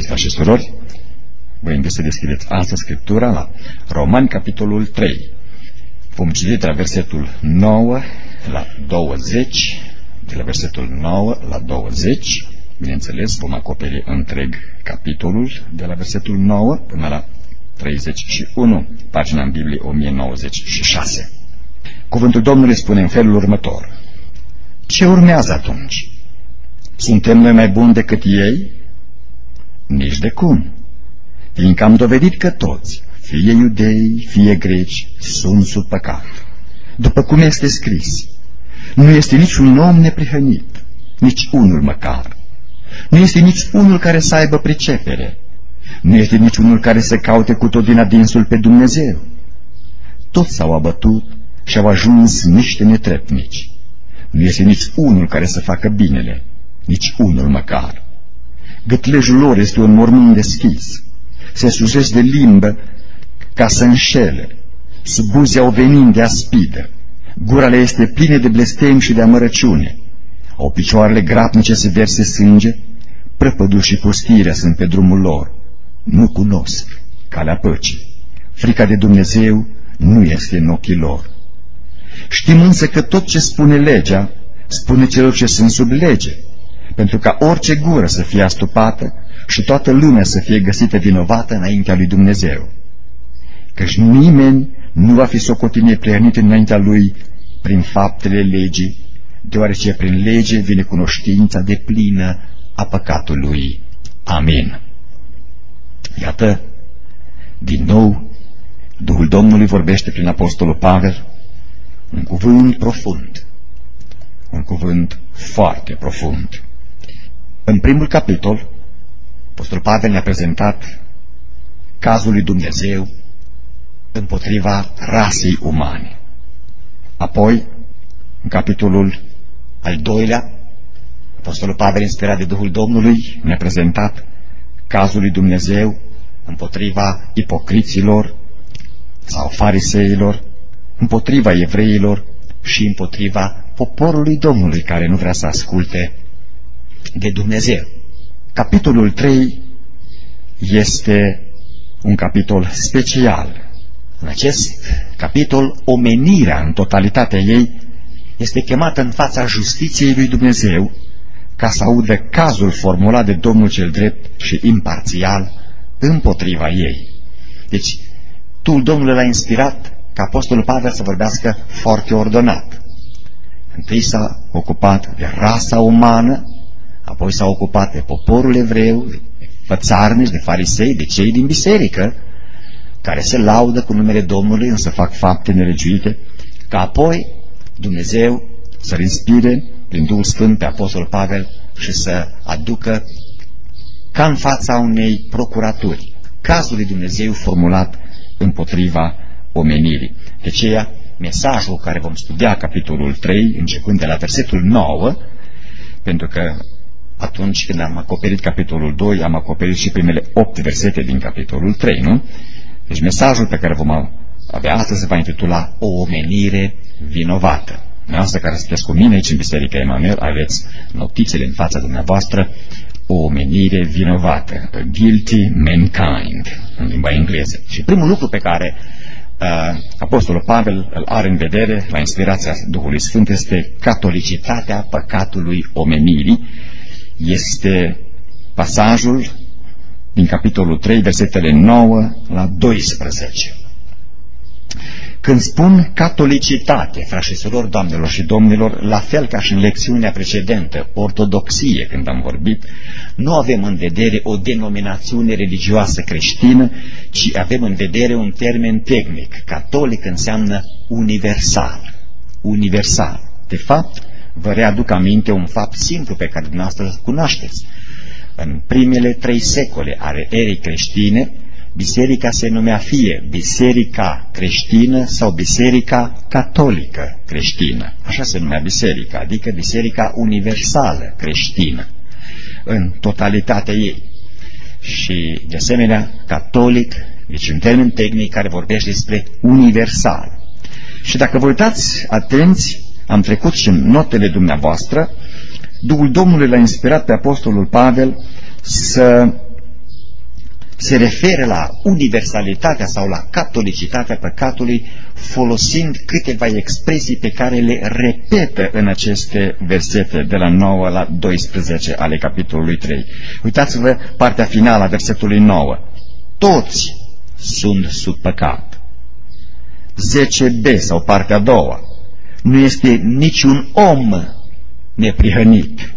iubiți frați și surori, vă invit să deschideți astăzi Scriptura la Romani, capitolul 3. Vom citi de la versetul 9 la 20, de la versetul 9 la 20. Bineînțeles, vom acoperi întreg capitolul de la versetul 9 până la 31, pagina în Biblie 1096. Cuvântul Domnului spune în felul următor: ce urmează atunci? Suntem noi mai buni decât ei? Nici de cum, fiindcă am dovedit că toți, fie iudei, fie greci, sunt sub păcat. După cum este scris, nu este niciun om neprihănit, nici unul măcar. Nu este nici unul care să aibă pricepere. Nu este nici unul care să caute cu tot din adinsul pe Dumnezeu. Toți s-au abătut și au ajuns niște netreptnici. Nu este nici unul care să facă binele, nici unul măcar. Gâtlejul lor este un mormânt deschis. Se sujesc de limbă ca să înșele. Sub buze au venind de aspidă. Gura le este plină de blestem și de amărăciune. Au picioarele grabnice să verse sânge. Prăpădul și pustirea sunt pe drumul lor. Nu cunosc calea păcii. Frica de Dumnezeu nu este în ochii lor. Știm însă că tot ce spune legea, spune celor ce sunt sub lege, pentru ca orice gură să fie astupată și toată lumea să fie găsită vinovată înaintea lui Dumnezeu. Căci nimeni nu va fi socotit neprihănit înaintea lui prin faptele legii, deoarece prin lege vine cunoștința deplină a păcatului. Amin. Iată, din nou, Duhul Domnului vorbește prin Apostolul Pavel un cuvânt profund, un cuvânt foarte profund. În primul capitol, Apostolul Pavel ne-a prezentat cazul lui Dumnezeu împotriva rasei umane. Apoi, în capitolul al doilea, Apostolul Pavel, inspirat de Duhul Domnului, ne-a prezentat cazul lui Dumnezeu împotriva ipocriților sau fariseilor, împotriva evreilor și împotriva poporului Domnului care nu vrea să asculte de Dumnezeu. Capitolul 3 este un capitol special. În acest capitol, omenirea în totalitatea ei este chemată în fața justiției lui Dumnezeu ca să audă cazul formulat de Domnul cel drept și imparțial împotriva ei. Deci, Duhul Domnului l-a inspirat ca Apostolul Pavel să vorbească foarte ordonat. Întâi s-a ocupat de rasa umană, apoi s-a ocupat de poporul evreu, de fățarnici, de farisei, de cei din biserică, care se laudă cu numele Domnului, însă fac fapte nelegiuite, ca apoi Dumnezeu să-l inspire prin Duhul Sfânt pe Apostolul Pavel și să aducă ca în fața unei procuraturi cazul lui Dumnezeu formulat împotriva omenirii. De aceea, mesajul care vom studia capitolul 3, începând de la versetul 9, pentru că atunci când am acoperit capitolul 2, am acoperit și primele 8 versete din capitolul 3, nu? Deci mesajul pe care vom avea astăzi se va intitula O omenire vinovată. Dumneavoastră care sunteți cu mine aici în Biserica Emanuel, aveți notițele în fața dumneavoastră, o omenire vinovată, a guilty mankind, în limba engleză. Și primul lucru pe care Apostolul Pavel îl are în vedere la inspirația Duhului Sfânt este catolicitatea păcatului omenirii. Este pasajul din capitolul 3, versetele 9 la 12. Când spun catolicitate, frați și surori, doamnelor și domnilor, la fel ca și în lecțiunea precedentă, ortodoxie, când am vorbit, nu avem în vedere o denominațiune religioasă creștină, ci avem în vedere un termen tehnic. Catolic înseamnă universal. Universal. De fapt, vă readuc aminte un fapt simplu pe care dumneavoastră îl cunoașteți. În primele 3 secole ale erei creștine, biserica se numea fie biserica creștină sau biserica catolică creștină. Așa se numea biserica, adică biserica universală creștină, în totalitatea ei. Și, de asemenea, catolic, deci un termen tehnic care vorbește despre universal. Și dacă vă uitați atenți, am trecut și în notele dumneavoastră, Duhul Domnului l-a inspirat pe Apostolul Pavel să se referă la universalitatea sau la catolicitatea păcatului, folosind câteva expresii pe care le repetă în aceste versete de la 9 la 12 ale capitolului 3. Uitați-vă partea finală a versetului 9. Toți sunt sub păcat. 10b sau partea a doua. Nu este niciun om neprihănit.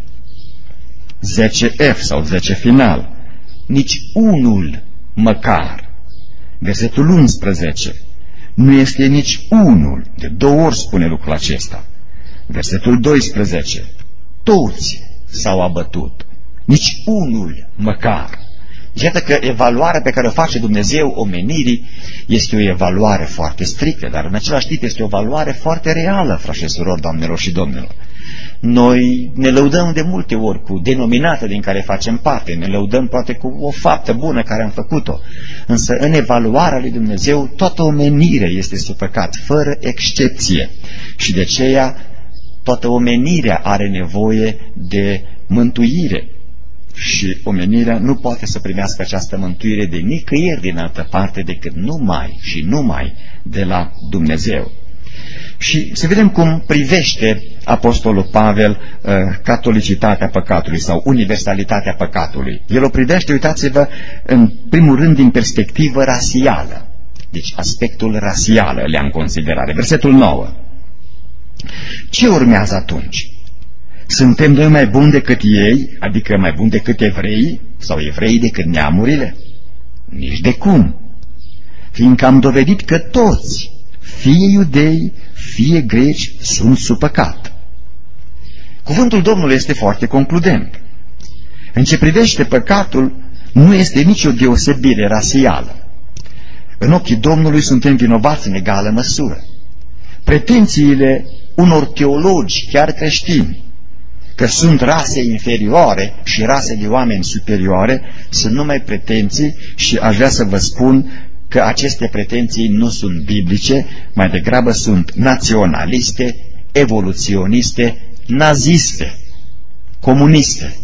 10f sau 10 final. Nici unul măcar. Versetul 11. Nu este nici unul. De 2 ori spune lucrul acesta. Versetul 12. Toți s-au abătut. Nici unul măcar. Iată că evaluarea pe care o face Dumnezeu omenirii este o evaluare foarte strictă, dar în același timp este o evaluare foarte reală, frați și surori, doamnelor și domnilor. Noi ne lăudăm de multe ori cu denominația din care facem parte, ne lăudăm poate cu o faptă bună care am făcut-o, însă în evaluarea lui Dumnezeu toată omenirea este sub păcat, fără excepție, și de aceea toată omenirea are nevoie de mântuire. Și omenirea nu poate să primească această mântuire de nicăieri din altă parte decât numai și numai de la Dumnezeu. Și să vedem cum privește Apostolul Pavel catolicitatea păcatului sau universalitatea păcatului. El o privește, uitați-vă, în primul rând din perspectivă rasială. Deci aspectul rasial le-a în considerare. Versetul 9. Ce urmează atunci? Suntem noi mai buni decât ei, adică mai buni decât evrei, sau evrei decât neamurile? Nici de cum. Fiindcă am dovedit că toți, fie iudei, fie greci, sunt sub păcat. Cuvântul Domnului este foarte concludent. În ce privește păcatul, nu este nicio deosebire rasială. În ochii Domnului suntem vinovați în egală măsură. Pretențiile unor teologi, chiar creștini, că sunt rase inferioare și rase de oameni superioare, sunt numai pretenții și aș vrea să vă spun că aceste pretenții nu sunt biblice, mai degrabă sunt naționaliste, evoluționiste, naziste, comuniste.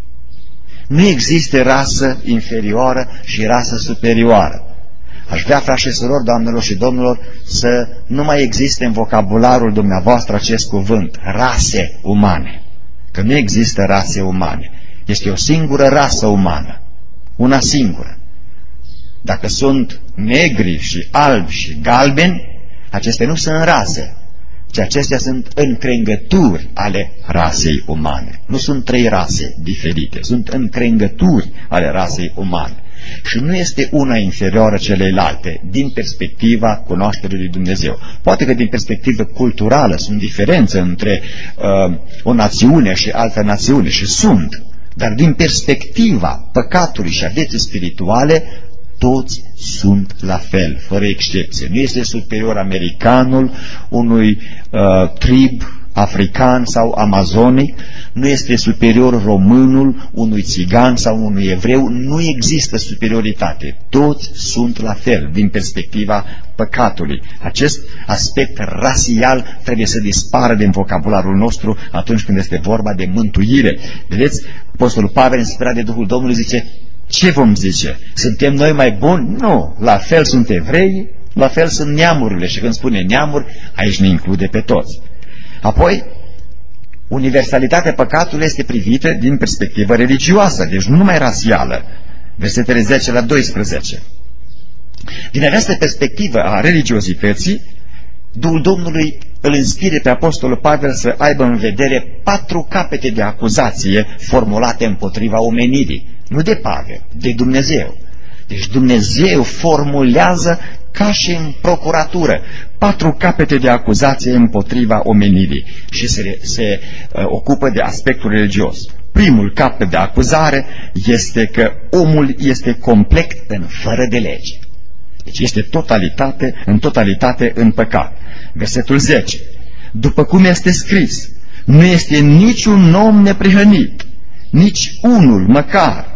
Nu există rasă inferioară și rasă superioară. Aș vrea, frați și surori, doamnelor și domnilor, să nu mai existe în vocabularul dumneavoastră acest cuvânt, rase umane. Că nu există rase umane. Este o singură rasă umană. Una singură. Dacă sunt negri și albi și galbeni, acestea nu sunt rase, ci acestea sunt încrengături ale rasei umane. Nu sunt 3 rase diferite, sunt încrengături ale rasei umane. Și nu este una inferioară celeilalte din perspectiva cunoașterii lui Dumnezeu. Poate că din perspectivă culturală sunt diferențe între o națiune și altă națiune, și sunt, dar din perspectiva păcatului și a vieții spirituale, toți sunt la fel, fără excepție. Nu este superior americanul unui trib african sau amazonic, nu este superior românul unui țigan sau unui evreu, nu există superioritate. Toți sunt la fel din perspectiva păcatului. Acest aspect rasial trebuie să dispară din vocabularul nostru atunci când este vorba de mântuire. Vedeți, Apostolul Pavel, inspirat de Duhul Domnului, zice: ce vom zice? Suntem noi mai buni? Nu, la fel sunt evrei, la fel sunt neamurile. Și când spune neamuri, aici ne include pe toți. Apoi, universalitatea păcatului este privită din perspectivă religioasă, deci nu numai rasială. Versetele 10 la 12. Din această perspectivă a religiozității, Duhul Domnului îl inspire pe Apostolul Pavel să aibă în vedere 4 capete de acuzație formulate împotriva omenirii. Nu de Pavel, de Dumnezeu. Deci Dumnezeu formulează ca și în procuratură 4 capete de acuzație împotriva omenirii și se ocupă de aspectul religios. Primul capet de acuzare este că omul este complet în fără de lege. Deci este în totalitate în păcat. Versetul 10. După cum este scris, nu este niciun om neprihănit, nici unul măcar.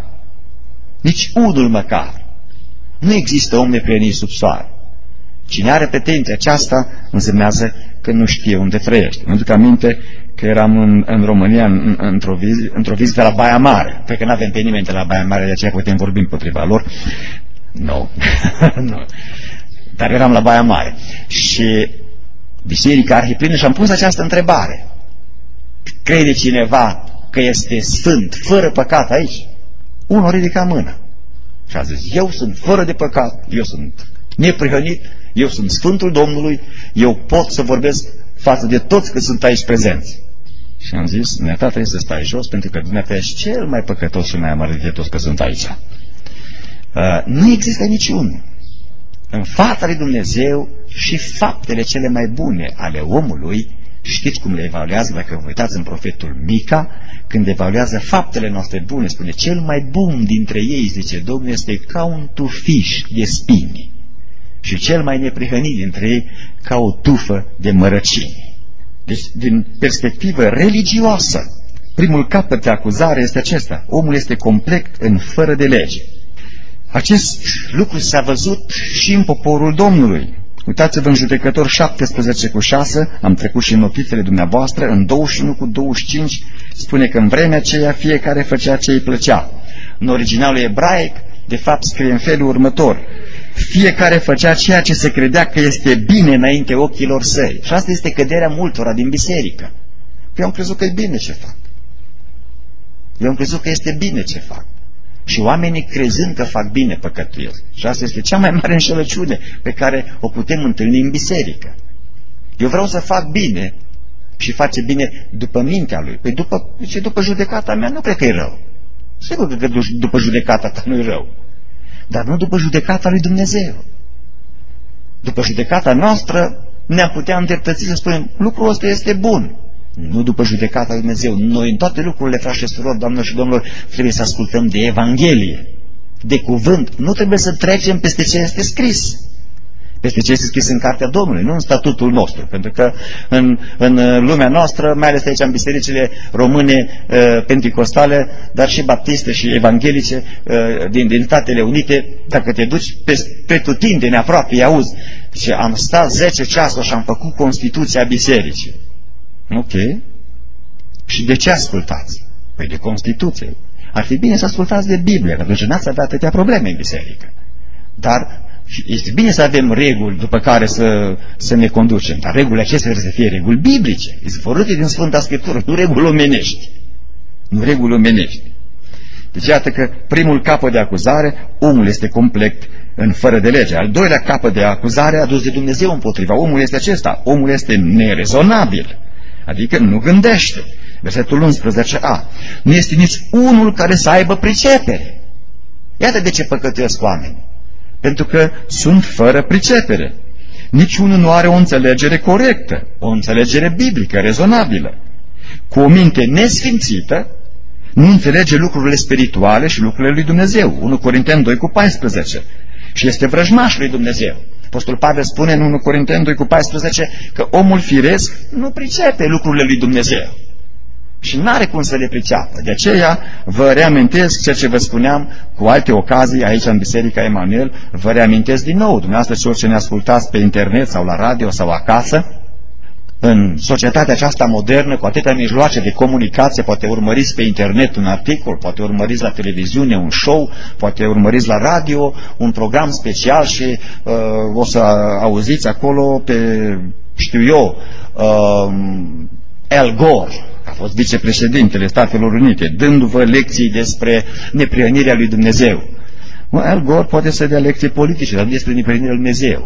Nici unul măcar. Nu există om neprihănit sub soare. Cine are pretenția aceasta însemnează că nu știe unde trăiește. Mă duc aminte că eram în România într-o vizită la Baia Mare. Cred că nu avem pe nimeni de la Baia Mare, de aceea putem vorbi împotriva lor. Nu. No. Dar eram la Baia Mare. Și biserica arhiplină și am pus această întrebare. Crede cineva că este sfânt, fără păcat aici? Unul ridica mâna și a zis, eu sunt fără de păcat, eu sunt neprihănit, eu sunt Sfântul Domnului, eu pot să vorbesc față de toți că sunt aici prezenți. Și am zis, dumneata trebuie să stai jos, pentru că dumneata ești cel mai păcătos și mai amărât de toți că sunt aici. Nu există niciunul. În fața lui Dumnezeu și faptele cele mai bune ale omului, știți cum le evaluează, dacă vă uitați în profetul Mica, când evaluează faptele noastre bune, spune, cel mai bun dintre ei, zice Domnul, este ca un tufiș de spini și cel mai neprihănit dintre ei ca o tufă de mărăcini. Deci, din perspectivă religioasă, primul capăt de acuzare este acesta. Omul este complet în fără de lege. Acest lucru s-a văzut și în poporul Domnului. Uitați-vă în Judecători 17:6, am trecut și în notițele dumneavoastră, în 21:25 spune că în vremea aceea fiecare făcea ce îi plăcea. În originalul ebraic, de fapt, scrie în felul următor: fiecare făcea ceea ce se credea că este bine înainte ochilor săi. Și asta este căderea multora din biserică. Eu am crezut că e bine ce fac. Eu am crezut că este bine ce fac. Și oamenii crezând că fac bine păcătuiesc. Și asta este cea mai mare înșelăciune pe care o putem întâlni în biserică. Eu vreau să fac bine și face bine după mintea lui. Păi după judecata mea nu cred că e rău. Sigur că după judecata ta nu e rău. Dar nu după judecata lui Dumnezeu. După judecata noastră ne-am putea îndreptăți să spunem lucrul ăsta este bun. Nu după judecata lui Dumnezeu. Noi în toate lucrurile, frați și surori, doamnelor și domnilor, trebuie să ascultăm de Evanghelie, de cuvânt. Nu trebuie să trecem peste ce este scris. Peste ce este scris în Cartea Domnului, nu în statutul nostru. Pentru că în lumea noastră, mai ales aici în bisericile române penticostale, dar și baptiste și evanghelice din Statele Unite, dacă te duci pretutindeni aproape, îi auzi. Și am stat 10 ceasuri și am făcut Constituția bisericii. Ok. Și de ce ascultați? Păi de Constituție. Ar fi bine să ascultați de Biblie, că atunci n-ați avea atâtea probleme în biserică. Dar este bine să avem reguli după care să ne conducem, dar regulile acestea trebuie să fie reguli biblice, izvorâte din Sfânta Scriptură, nu reguli omenești. Nu reguli omenești. Deci iată că primul capăt de acuzare, omul este complet în fără de lege. Al doilea capăt de acuzare adus de Dumnezeu împotriva omului este acesta: omul este nerezonabil, adică nu gândește. Versetul 11a. Nu este nici unul care să aibă pricepere. Iată de ce păcătuiesc oamenii. Pentru că sunt fără pricepere. Niciunul nu are o înțelegere corectă, o înțelegere biblică, rezonabilă. Cu o minte nesfințită, nu înțelege lucrurile spirituale și lucrurile lui Dumnezeu. 1 Corinteni 2:14. Și este vrăjmaș lui Dumnezeu. Apostolul Pavel spune în 1 Corinteni 2:14 că omul firesc nu pricepe lucrurile lui Dumnezeu. Și n-are cum să le priceapă. De aceea vă reamintesc ceea ce vă spuneam cu alte ocazii aici în Biserica Emanuel. Vă reamintesc din nou, dumneavoastră celor ce ne ascultați pe internet sau la radio sau acasă. În societatea aceasta modernă, cu atâtea mijloace de comunicație, poate urmăriți pe internet un articol, poate urmăriți la televiziune un show, poate urmăriți la radio un program special și o să auziți acolo pe, știu eu, Al Gore, a fost vicepreședintele Statelor Unite, dându-vă lecții despre neprihănirea lui Dumnezeu. Al Gore poate să dea lecții politice, dar nu despre neprihănirea lui Dumnezeu.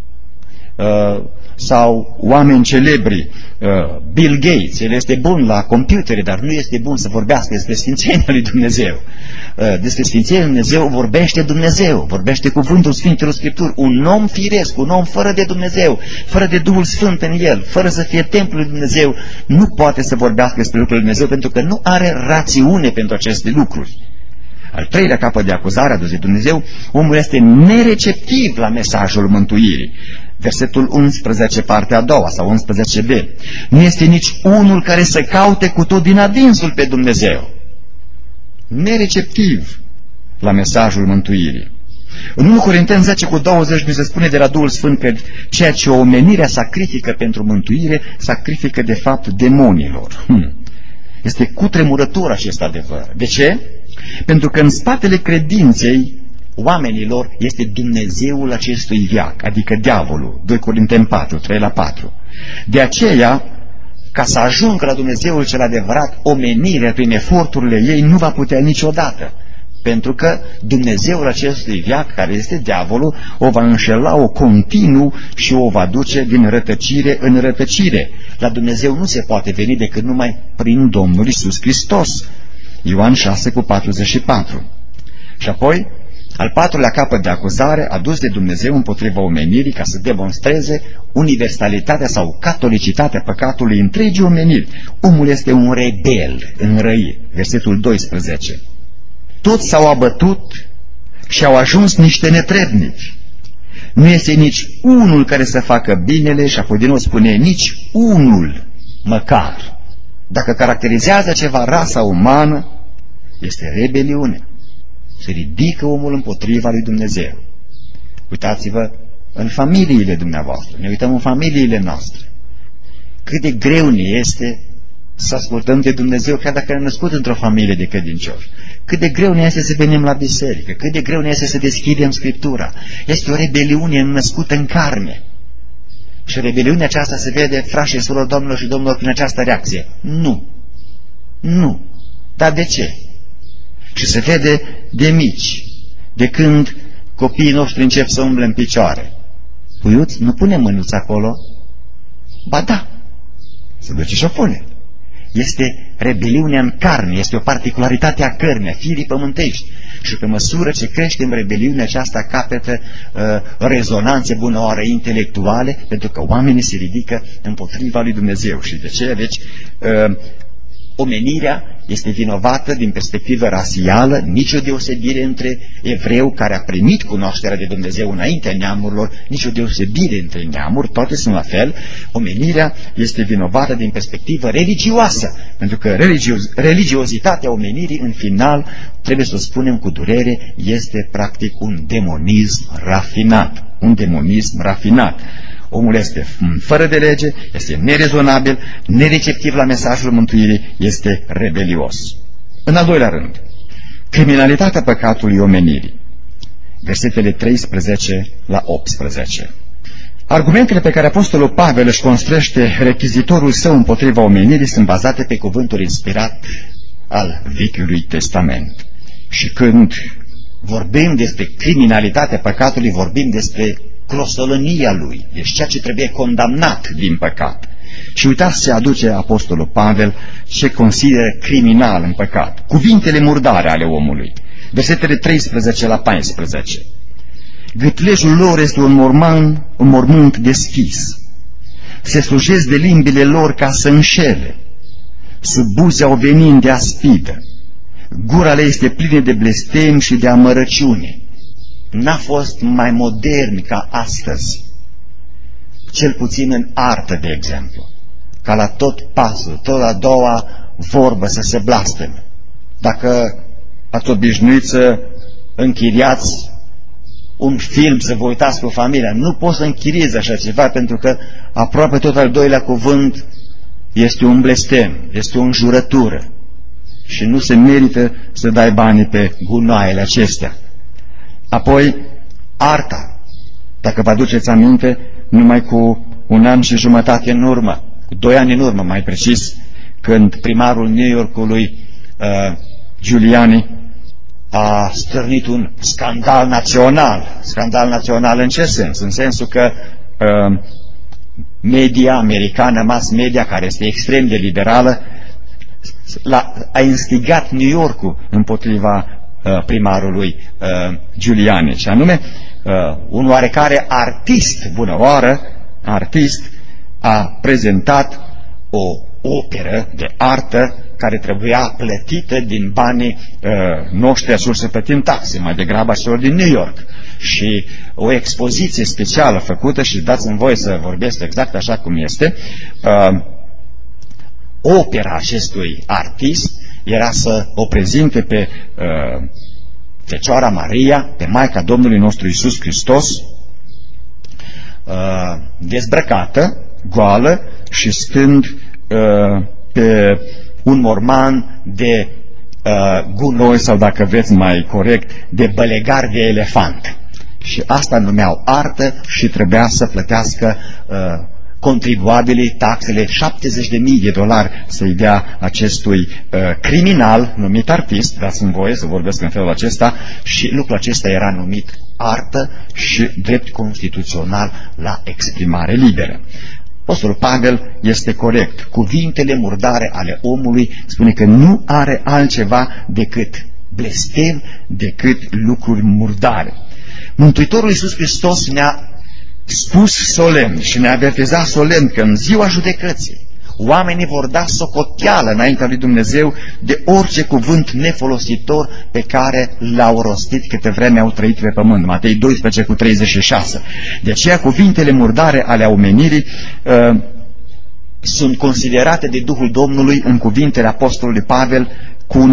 Sau oameni celebri, Bill Gates, el este bun la computere, dar nu este bun să vorbească despre sfințenia lui Dumnezeu. Despre sfințenia lui Dumnezeu vorbește Dumnezeu, vorbește cuvântul Sfintelor Scripturi. Un om firesc, un om fără de Dumnezeu, fără de Duhul Sfânt în el, fără să fie templul lui Dumnezeu, nu poate să vorbească despre lucrurile lui Dumnezeu, pentru că nu are rațiune pentru aceste lucruri. Al treilea capăt de acuzare adus de Dumnezeu, omul este nereceptiv la mesajul mântuirii. Versetul 11, partea a doua, sau 11b. Nu este nici unul care să caute cu tot din adinsul pe Dumnezeu. Nereceptiv la mesajul mântuirii. În 1 Corinteni 10:20 mi se spune de la Duhul Sfânt că ceea ce omenirea sacrifică pentru mântuire, sacrifică de fapt demonilor. Este cutremurător acest adevăr. De ce? Pentru că în spatele credinței oamenilor este Dumnezeul acestui veac, adică diavolul. 2 Corinteni 4:3-4. De aceea, ca să ajungă la Dumnezeul cel adevărat, omenirea prin eforturile ei nu va putea niciodată. Pentru că Dumnezeul acestui veac, care este diavolul, o va înșela-o continuu și o va duce din rătăcire în rătăcire. La Dumnezeu nu se poate veni decât numai prin Domnul Iisus Hristos. Ioan 6:44. Și apoi, al patrulea capăt de acuzare adus de Dumnezeu împotriva omenirii ca să demonstreze universalitatea sau catolicitatea păcatului întregii omeniri. Omul este un rebel înrăit. Versetul 12. Toți s-au abătut și au ajuns niște netrebnici. Nu este nici unul care să facă binele, și apoi din nou spune nici unul măcar. Dacă caracterizează ceva rasa umană, este rebeliune. Se ridică omul împotriva lui Dumnezeu. Uitați-vă în familiile dumneavoastră, ne uităm în familiile noastre. Cât de greu ne este să ascultăm de Dumnezeu, chiar dacă ne-am născut într-o familie de credincioși. Cât de greu ne este să venim la biserică, cât de greu ne este să deschidem Scriptura. Este o rebeliune născută în carne. Și rebeliunea aceasta se vede, frați și surori, domnilor și domnilor, prin această reacție. Nu. Nu. Dar de ce? Și se vede de mici, de când copiii noștri încep să umble în picioare. Puiuți, nu pune mânuța acolo? Ba da, se duce și o pune. Este rebeliunea în carne, este o particularitate a cărnii, a firii pământești. Și pe măsură ce creștem, rebeliunea aceasta capătă rezonanțe bună oară intelectuale, pentru că oamenii se ridică împotriva lui Dumnezeu. Și de ce? Deci, omenirea este vinovată din perspectivă rasială, nicio deosebire între evreu care a primit cunoașterea de Dumnezeu înaintea neamurilor, nicio deosebire între neamuri, toate sunt la fel. Omenirea este vinovată din perspectivă religioasă, pentru că religiozitatea omenirii, în final, trebuie să o spunem cu durere, este practic un demonism rafinat. Un demonism rafinat. Omul este fără de lege, este nerezonabil, nereceptiv la mesajul mântuirii, este rebelios. În al doilea rând, criminalitatea păcatului omenirii. Versetele 13-18. Argumentele pe care apostolul Pavel își construiește rechizitorul său împotriva omenirii sunt bazate pe cuvântul inspirat al Vechiului Testament. Și când vorbim despre criminalitatea păcatului, vorbim despre clostolănia lui, deci ceea ce trebuie condamnat din păcat. Și uitați ce aduce apostolul Pavel, ce consideră criminal în păcat. Cuvintele murdare ale omului. Versetele 13-14. Gâtlejul lor este un mormânt deschis. Se slujesc de limbile lor ca să înșele. Sub buze au venind de aspidă. Gura le este plină de blestem și de amărăciune. N-a fost mai modern ca astăzi, cel puțin în artă, de exemplu, ca la tot pasul, tot la doua vorbă să se blasteme. Dacă ați obișnuit să închiriați un film, să vă uitați cu familia, nu poți să închiriezi așa ceva, pentru că aproape tot al doilea cuvânt este un blestem, este o înjurătură și nu se merită să dai banii pe gunoaiele acestea. Apoi, arta. Dacă vă aduceți aminte, numai cu 1 an și jumătate în urmă, cu 2 ani în urmă, mai precis, când primarul New Yorkului, Giuliani, a stârnit un scandal național. Scandal național în ce sens? În sensul că media americană, mass media, care este extrem de liberală, a instigat New Yorkul împotriva primarului Giuliani, și anume un oarecare artist, bună oară, artist, a prezentat o operă de artă care trebuia plătită din banii noștri, atunci să plătim taxe, mai degrabă celor din New York. Și o expoziție specială făcută, și dați-mi voie să vorbesc exact așa cum este, opera acestui artist era să o prezinte pe Fecioara Maria, pe Maica Domnului nostru Iisus Hristos, dezbrăcată, goală și stând pe un morman de gunoi, sau dacă vreți mai corect, de bălegar de elefant. Și asta numeau artă și trebuia să plătească contribuabilii taxele, $70.000 să-i dea acestui criminal numit artist, dați-mi voie să vorbesc în felul acesta, și lucrul acesta era numit artă și drept constituțional la exprimare liberă. Apostolul Pavel este corect. Cuvintele murdare ale omului spune că nu are altceva decât blestem, decât lucruri murdare. Mântuitorul Iisus Hristos ne-a spus solemn și ne-a avertizat solemn că în ziua judecății oamenii vor da socoteală înaintea lui Dumnezeu de orice cuvânt nefolositor pe care l-au rostit câte vreme au trăit pe pământ. Matei 12:36. De aceea cuvintele murdare ale omenirii sunt considerate de Duhul Domnului în cuvintele apostolului Pavel cu un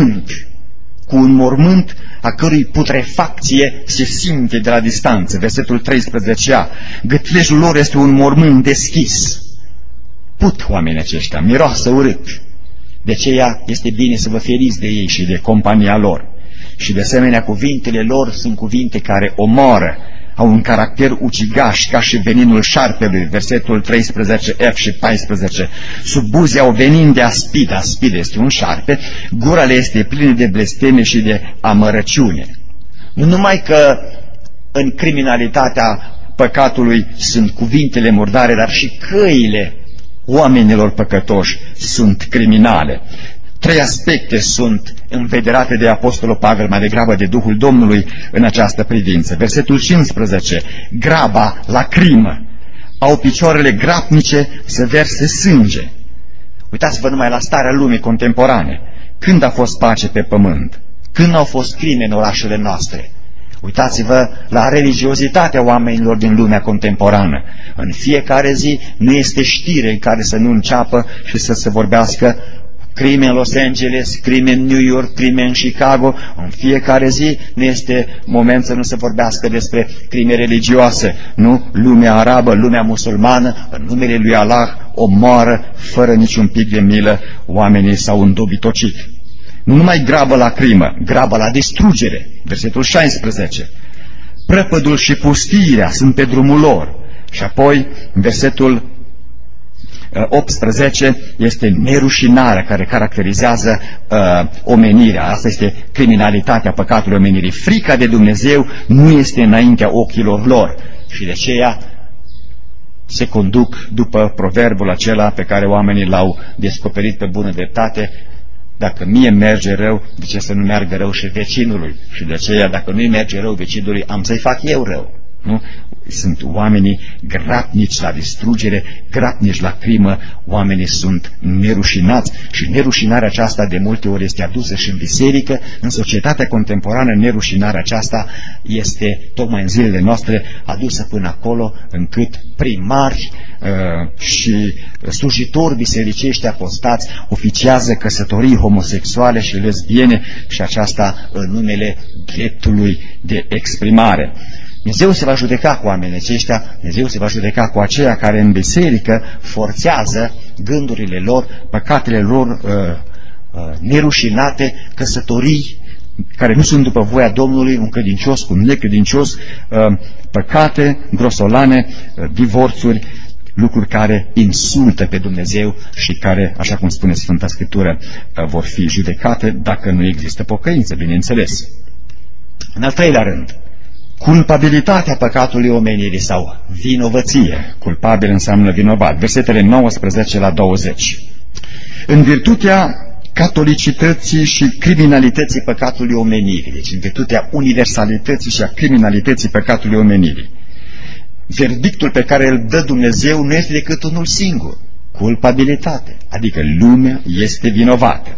mormânt a cărui putrefacție se simte de la distanță. Versetul 13a. Gâtlejul lor este un mormânt deschis. Put oamenii aceștia, miroasă urât. De aceea este bine să vă feriți de ei și de compania lor. Și de asemenea cuvintele lor sunt cuvinte care omoară, au un caracter ucigaș, ca și veninul șarpelui, versetul 13f și 14. Sub buze au venin de aspid, aspid este un șarpe, gura le este plină de blesteme și de amărăciune. Nu numai că în criminalitatea păcatului sunt cuvintele murdare, dar și căile oamenilor păcătoși sunt criminale. 3 aspecte sunt învederate de apostolul Pavel, mai degrabă de Duhul Domnului, în această privință. Versetul 15. Graba la crimă. Au picioarele grabnice să verse sânge. Uitați-vă numai la starea lumii contemporane. Când a fost pace pe pământ? Când au fost crime în orașele noastre? Uitați-vă la religiozitatea oamenilor din lumea contemporană. În fiecare zi nu este știre în care să nu înceapă și să se vorbească crime în Los Angeles, crime în New York, crime în Chicago. În fiecare zi nu este moment să nu se vorbească despre crime religioase. Nu? Lumea arabă, lumea musulmană, în numele lui Allah, omoară fără niciun pic de milă. Oamenii s-au îndobitocit. Nu numai grabă la crimă, grabă la distrugere. Versetul 16. Prăpădul și pustirea sunt pe drumul lor. Și apoi, versetul 18 este nerușinarea care caracterizează omenirea. Asta este criminalitatea păcatului omenirii. Frica de Dumnezeu nu este înaintea ochilor lor și de aceea se conduc după proverbul acela pe care oamenii l-au descoperit pe bună dreptate: dacă mie merge rău, de ce să nu meargă rău și vecinului? Și de aceea, dacă nu-i merge rău vecinului, am să-i fac eu rău. Nu? Sunt oamenii grabnici la distrugere, grabnici la crimă, oamenii sunt nerușinați și nerușinarea aceasta de multe ori este adusă și în biserică. În societatea contemporană nerușinarea aceasta este tocmai în zilele noastre adusă până acolo încât primari și slujitori bisericești apostați oficiază căsătorii homosexuale și lesbiene și aceasta în numele dreptului de exprimare. Dumnezeu se va judeca cu oamenii aceștia, Dumnezeu se va judeca cu aceia care în biserică forțează gândurile lor, păcatele lor nerușinate, căsătorii care nu sunt după voia Domnului, un credincios cu un necredincios, păcate grosolane, divorțuri, lucruri care insultă pe Dumnezeu și care, așa cum spune Sfânta Scriptură, vor fi judecate dacă nu există pocăință, bineînțeles. În al treilea rând, culpabilitatea păcatului omenirii sau vinovăție. Culpabil înseamnă vinovat. Versetele 19 la 20. În virtutea catolicității și criminalității păcatului omenirii, deci în virtutea universalității și a criminalității păcatului omenirii, verdictul pe care îl dă Dumnezeu nu este decât unul singur: culpabilitate, adică lumea este vinovată.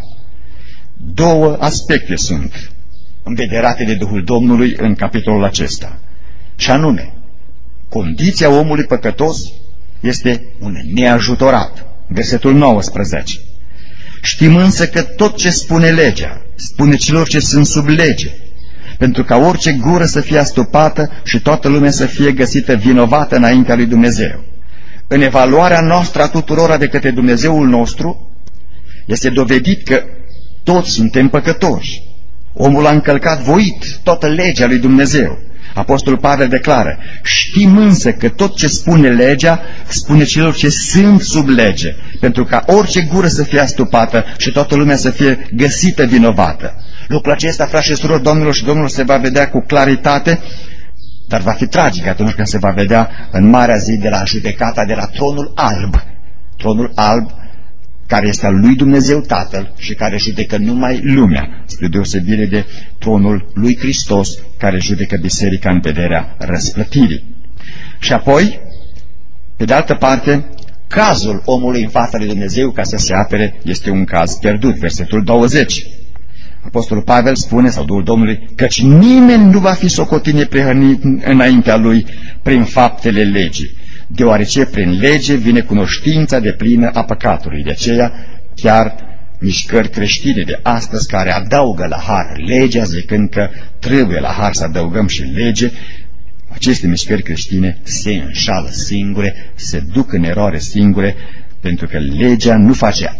2 aspecte sunt învederate de Duhul Domnului în capitolul acesta, și anume, condiția omului păcătos este un neajutorat. Versetul 19. Știm însă că tot ce spune legea, spune celor ce sunt sub lege, pentru ca orice gură să fie astupată și toată lumea să fie găsită vinovată înaintea lui Dumnezeu. În evaluarea noastră a tuturora de către Dumnezeul nostru, este dovedit că toți suntem păcătoși. Omul a încălcat voit toată legea lui Dumnezeu. Apostolul Pavel declară: știm însă că tot ce spune legea, spune celor ce sunt sub lege, pentru ca orice gură să fie astupată și toată lumea să fie găsită vinovată. Lucrul acesta, frați și surori, Domnilor și Domnilor, se va vedea cu claritate, dar va fi tragic atunci când se va vedea în marea zi de la judecata de la tronul alb. Tronul alb care este al lui Dumnezeu Tatăl și care judecă numai lumea, spre deosebire de tronul lui Hristos, care judecă biserica în vederea răsplătirii. Și apoi, pe de altă parte, cazul omului în fața lui Dumnezeu ca să se apere este un caz pierdut. Versetul 20. Apostolul Pavel spune, sau Duhul Domnului, căci nimeni nu va fi socotit neprihănit înaintea lui prin faptele legii, deoarece prin lege vine cunoștința deplină a păcatului. De aceea, chiar mișcări creștine de astăzi care adaugă la har legea, zicând că trebuie la har să adăugăm și lege, aceste mișcări creștine se înșală singure, se duc în eroare singure, pentru că legea nu face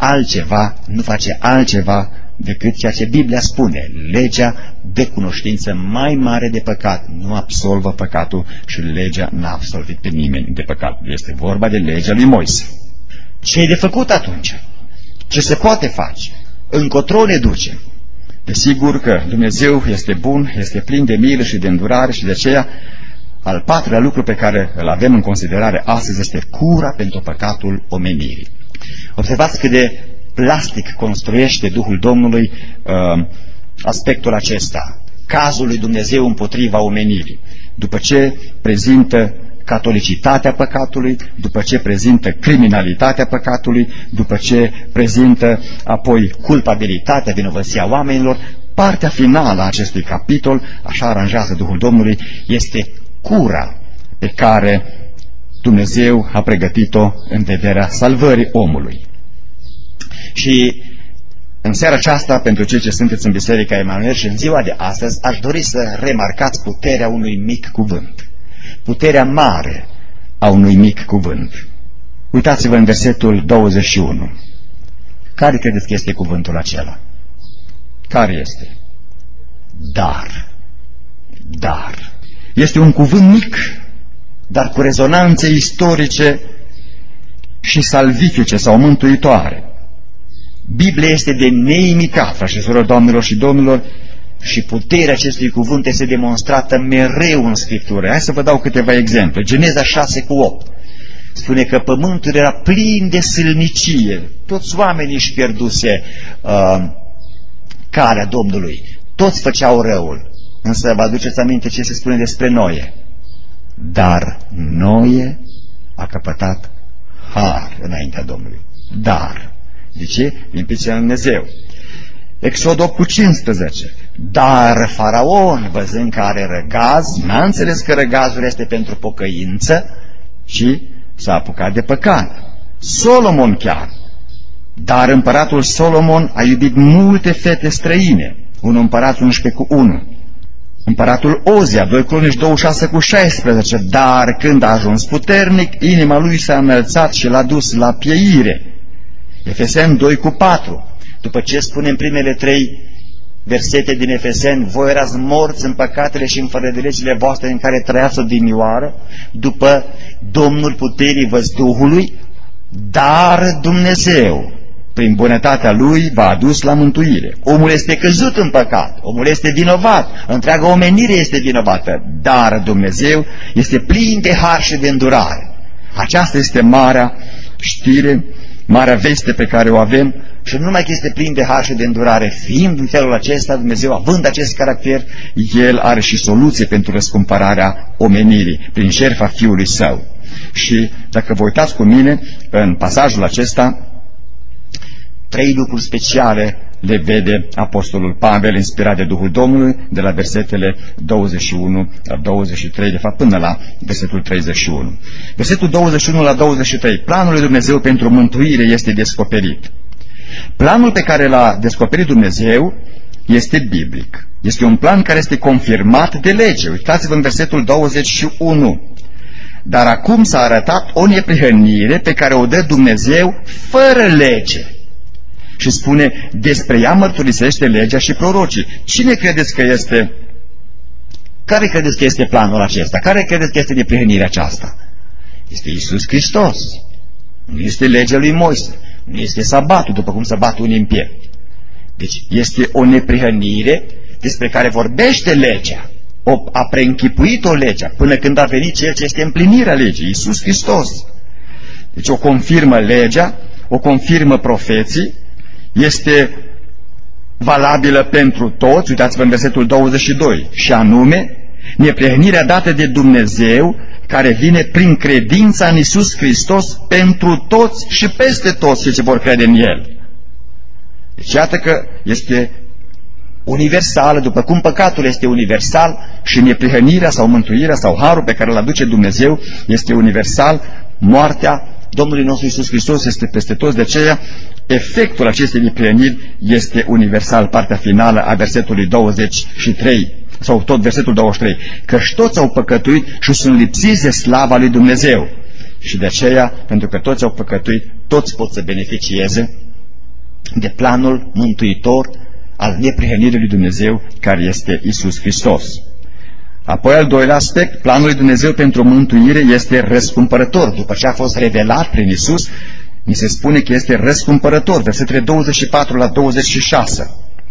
altceva decât ceea ce Biblia spune. Legea de cunoștință mai mare de păcat, nu absolvă păcatul și legea n-a absolvit pe nimeni de păcat. Este vorba de legea lui Moise. Ce e de făcut atunci? Ce se poate face? Încotro ne duce? Desigur că Dumnezeu este bun, este plin de milă și de îndurare și de aceea al patrulea lucru pe care îl avem în considerare astăzi este cura pentru păcatul omenirii. Observați cât de plastic construiește Duhul Domnului aspectul acesta, cazul lui Dumnezeu împotriva omenirii. După ce prezintă catolicitatea păcatului, după ce prezintă criminalitatea păcatului, după ce prezintă apoi culpabilitatea, vinovăția oamenilor, partea finală a acestui capitol, așa aranjează Duhul Domnului, este cura pe care Dumnezeu a pregătit-o în vederea salvării omului. Și în seara aceasta, pentru cei ce sunteți în Biserica Emanuel și în ziua de astăzi, aș dori să remarcați puterea unui mic cuvânt. Puterea mare a unui mic cuvânt. Uitați-vă în versetul 21. Care credeți că este cuvântul acela? Care este? Dar. Dar. Este un cuvânt mic, dar cu rezonanțe istorice și salvifice sau mântuitoare. Biblia este de neimitat, frați și surori, doamnelor și domnilor, și puterea acestui cuvânt este demonstrată mereu în Scriptură. Hai să vă dau câteva exemple. Geneza 6:8 spune că pământul era plin de sâlnicie. Toți oamenii își pierduse calea Domnului. Toți făceau răul. Însă vă aduceți aminte ce se spune despre Noe? Dar Noe a căpătat har înaintea Domnului. Dar. De ce? Din pricina lui Dumnezeu. Exod 8:15. Dar Faraon, văzând că are răgaz, n-a înțeles că răgazul este pentru pocăință, ci s-a apucat de păcat. Solomon chiar. Dar împăratul Solomon a iubit multe fete străine. 1 Împărați 11:1. Împăratul Ozia, 2 Cronici 26:16. Dar când a ajuns puternic, inima lui s-a înălțat și l-a dus la pieire. Efeseni 2:4. După ce spune în primele 3 versete din Efeseni, voi erați morți în păcatele și în fără de legile voastre în care trăiați odinioară, după Domnul puterii văzduhului, dar Dumnezeu, prin bunătatea Lui, v-a adus la mântuire. Omul este căzut în păcat, omul este vinovat, întreaga omenire este vinovată, dar Dumnezeu este plin de har și de îndurare. Aceasta este marea știre, marea veste pe care o avem, și nu numai că este plin de har și de îndurare, fiind în felul acesta, Dumnezeu, având acest caracter, El are și soluție pentru răscumpărarea omenirii, prin jertfa Fiului Său. Și dacă vă uitați cu mine, în pasajul acesta, 3 lucruri speciale le vede Apostolul Pavel, inspirat de Duhul Domnului, de la versetele 21 la 23, de fapt până la versetul 31. Versetul 21 la 23. Planul lui Dumnezeu pentru mântuire este descoperit. Planul pe care l-a descoperit Dumnezeu este biblic. Este un plan care este confirmat de lege. Uitați-vă în versetul 21. Dar acum s-a arătat o neprihănire pe care o dă Dumnezeu fără lege. Și spune, despre ea mărturisește legea și prorocii. Cine credeți că este? Care credeți că este planul acesta? Care credeți că este neprihănirea aceasta? Este Iisus Hristos. Nu este legea lui Moise. Nu este sabatul, după cum se bat unii în piept. Deci este o neprihănire despre care vorbește legea. A preînchipuit-o legea până când a venit cel ce este împlinirea legii, Iisus Hristos. Deci o confirmă legea, o confirmă profeții, este valabilă pentru toți. Uitați-vă în versetul 22. Și anume, neprihănirea dată de Dumnezeu, care vine prin credința în Iisus Hristos pentru toți și peste toți cei ce vor crede în El. Deci iată că este universală, după cum păcatul este universal și neprihănirea sau mântuirea sau harul pe care îl aduce Dumnezeu este universal, moartea Domnului nostru Iisus Hristos este peste toți, de aceea efectul acestei neprihăniri este universal. Partea finală a versetului 23, sau tot versetul 23, căci toți au păcătuit și sunt lipsiți de slava lui Dumnezeu. Și de aceea, pentru că toți au păcătuit, toți pot să beneficieze de planul mântuitor al neprihănirii lui Dumnezeu, care este Iisus Hristos. Apoi, al doilea aspect, planul lui Dumnezeu pentru mântuire este răscumpărător. După ce a fost revelat prin Iisus, ni se spune că este răscumpărător. Versetele 24 la 26.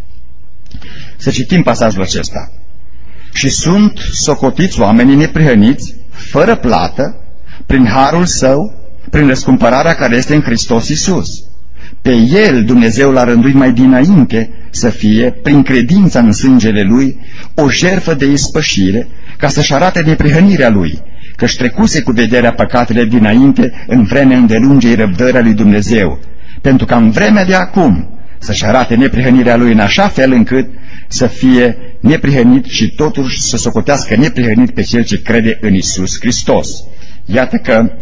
Să citim pasajul acesta. Și sunt socotiți oamenii neprihăniți, fără plată, prin harul său, prin răscumpărarea care este în Hristos Iisus. Pe El Dumnezeu l-a rânduit mai dinainte să fie, prin credința în sângele Lui, o jertfă de ispășire, ca să-și arate neprihănirea Lui, că-și trecuse cu vederea păcatele dinainte în vremea îndelungei răbdării a lui Dumnezeu, pentru ca în vremea de acum să-și arate neprihănirea Lui în așa fel încât să fie neprihănit și totuși să socotească neprihănit pe cel ce crede în Iisus Hristos. Iată că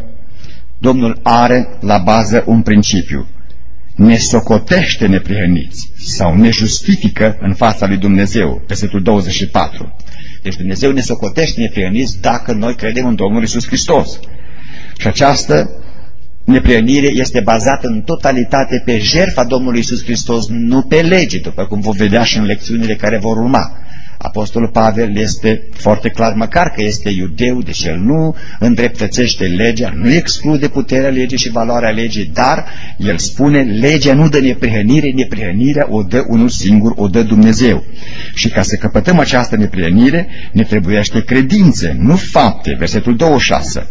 Domnul are la bază un principiu. Ne socotește neprihăniți sau ne justifică în fața lui Dumnezeu. Versetul 24. Deci Dumnezeu ne socotește neprihăniți dacă noi credem în Domnul Iisus Hristos. Și această neprihănire este bazată în totalitate pe jertfa Domnului Iisus Hristos, nu pe lege, după cum vom vedea și în lecțiunile care vor urma. Apostolul Pavel este foarte clar, măcar că este iudeu, deci el nu îndreptățește legea, nu exclude puterea legii și valoarea legii, dar el spune, legea nu dă neprihănire, neprihănirea o dă unul singur, o dă Dumnezeu. Și ca să căpătăm această neprihănire, ne trebuiește credințe, nu fapte. Versetul 26.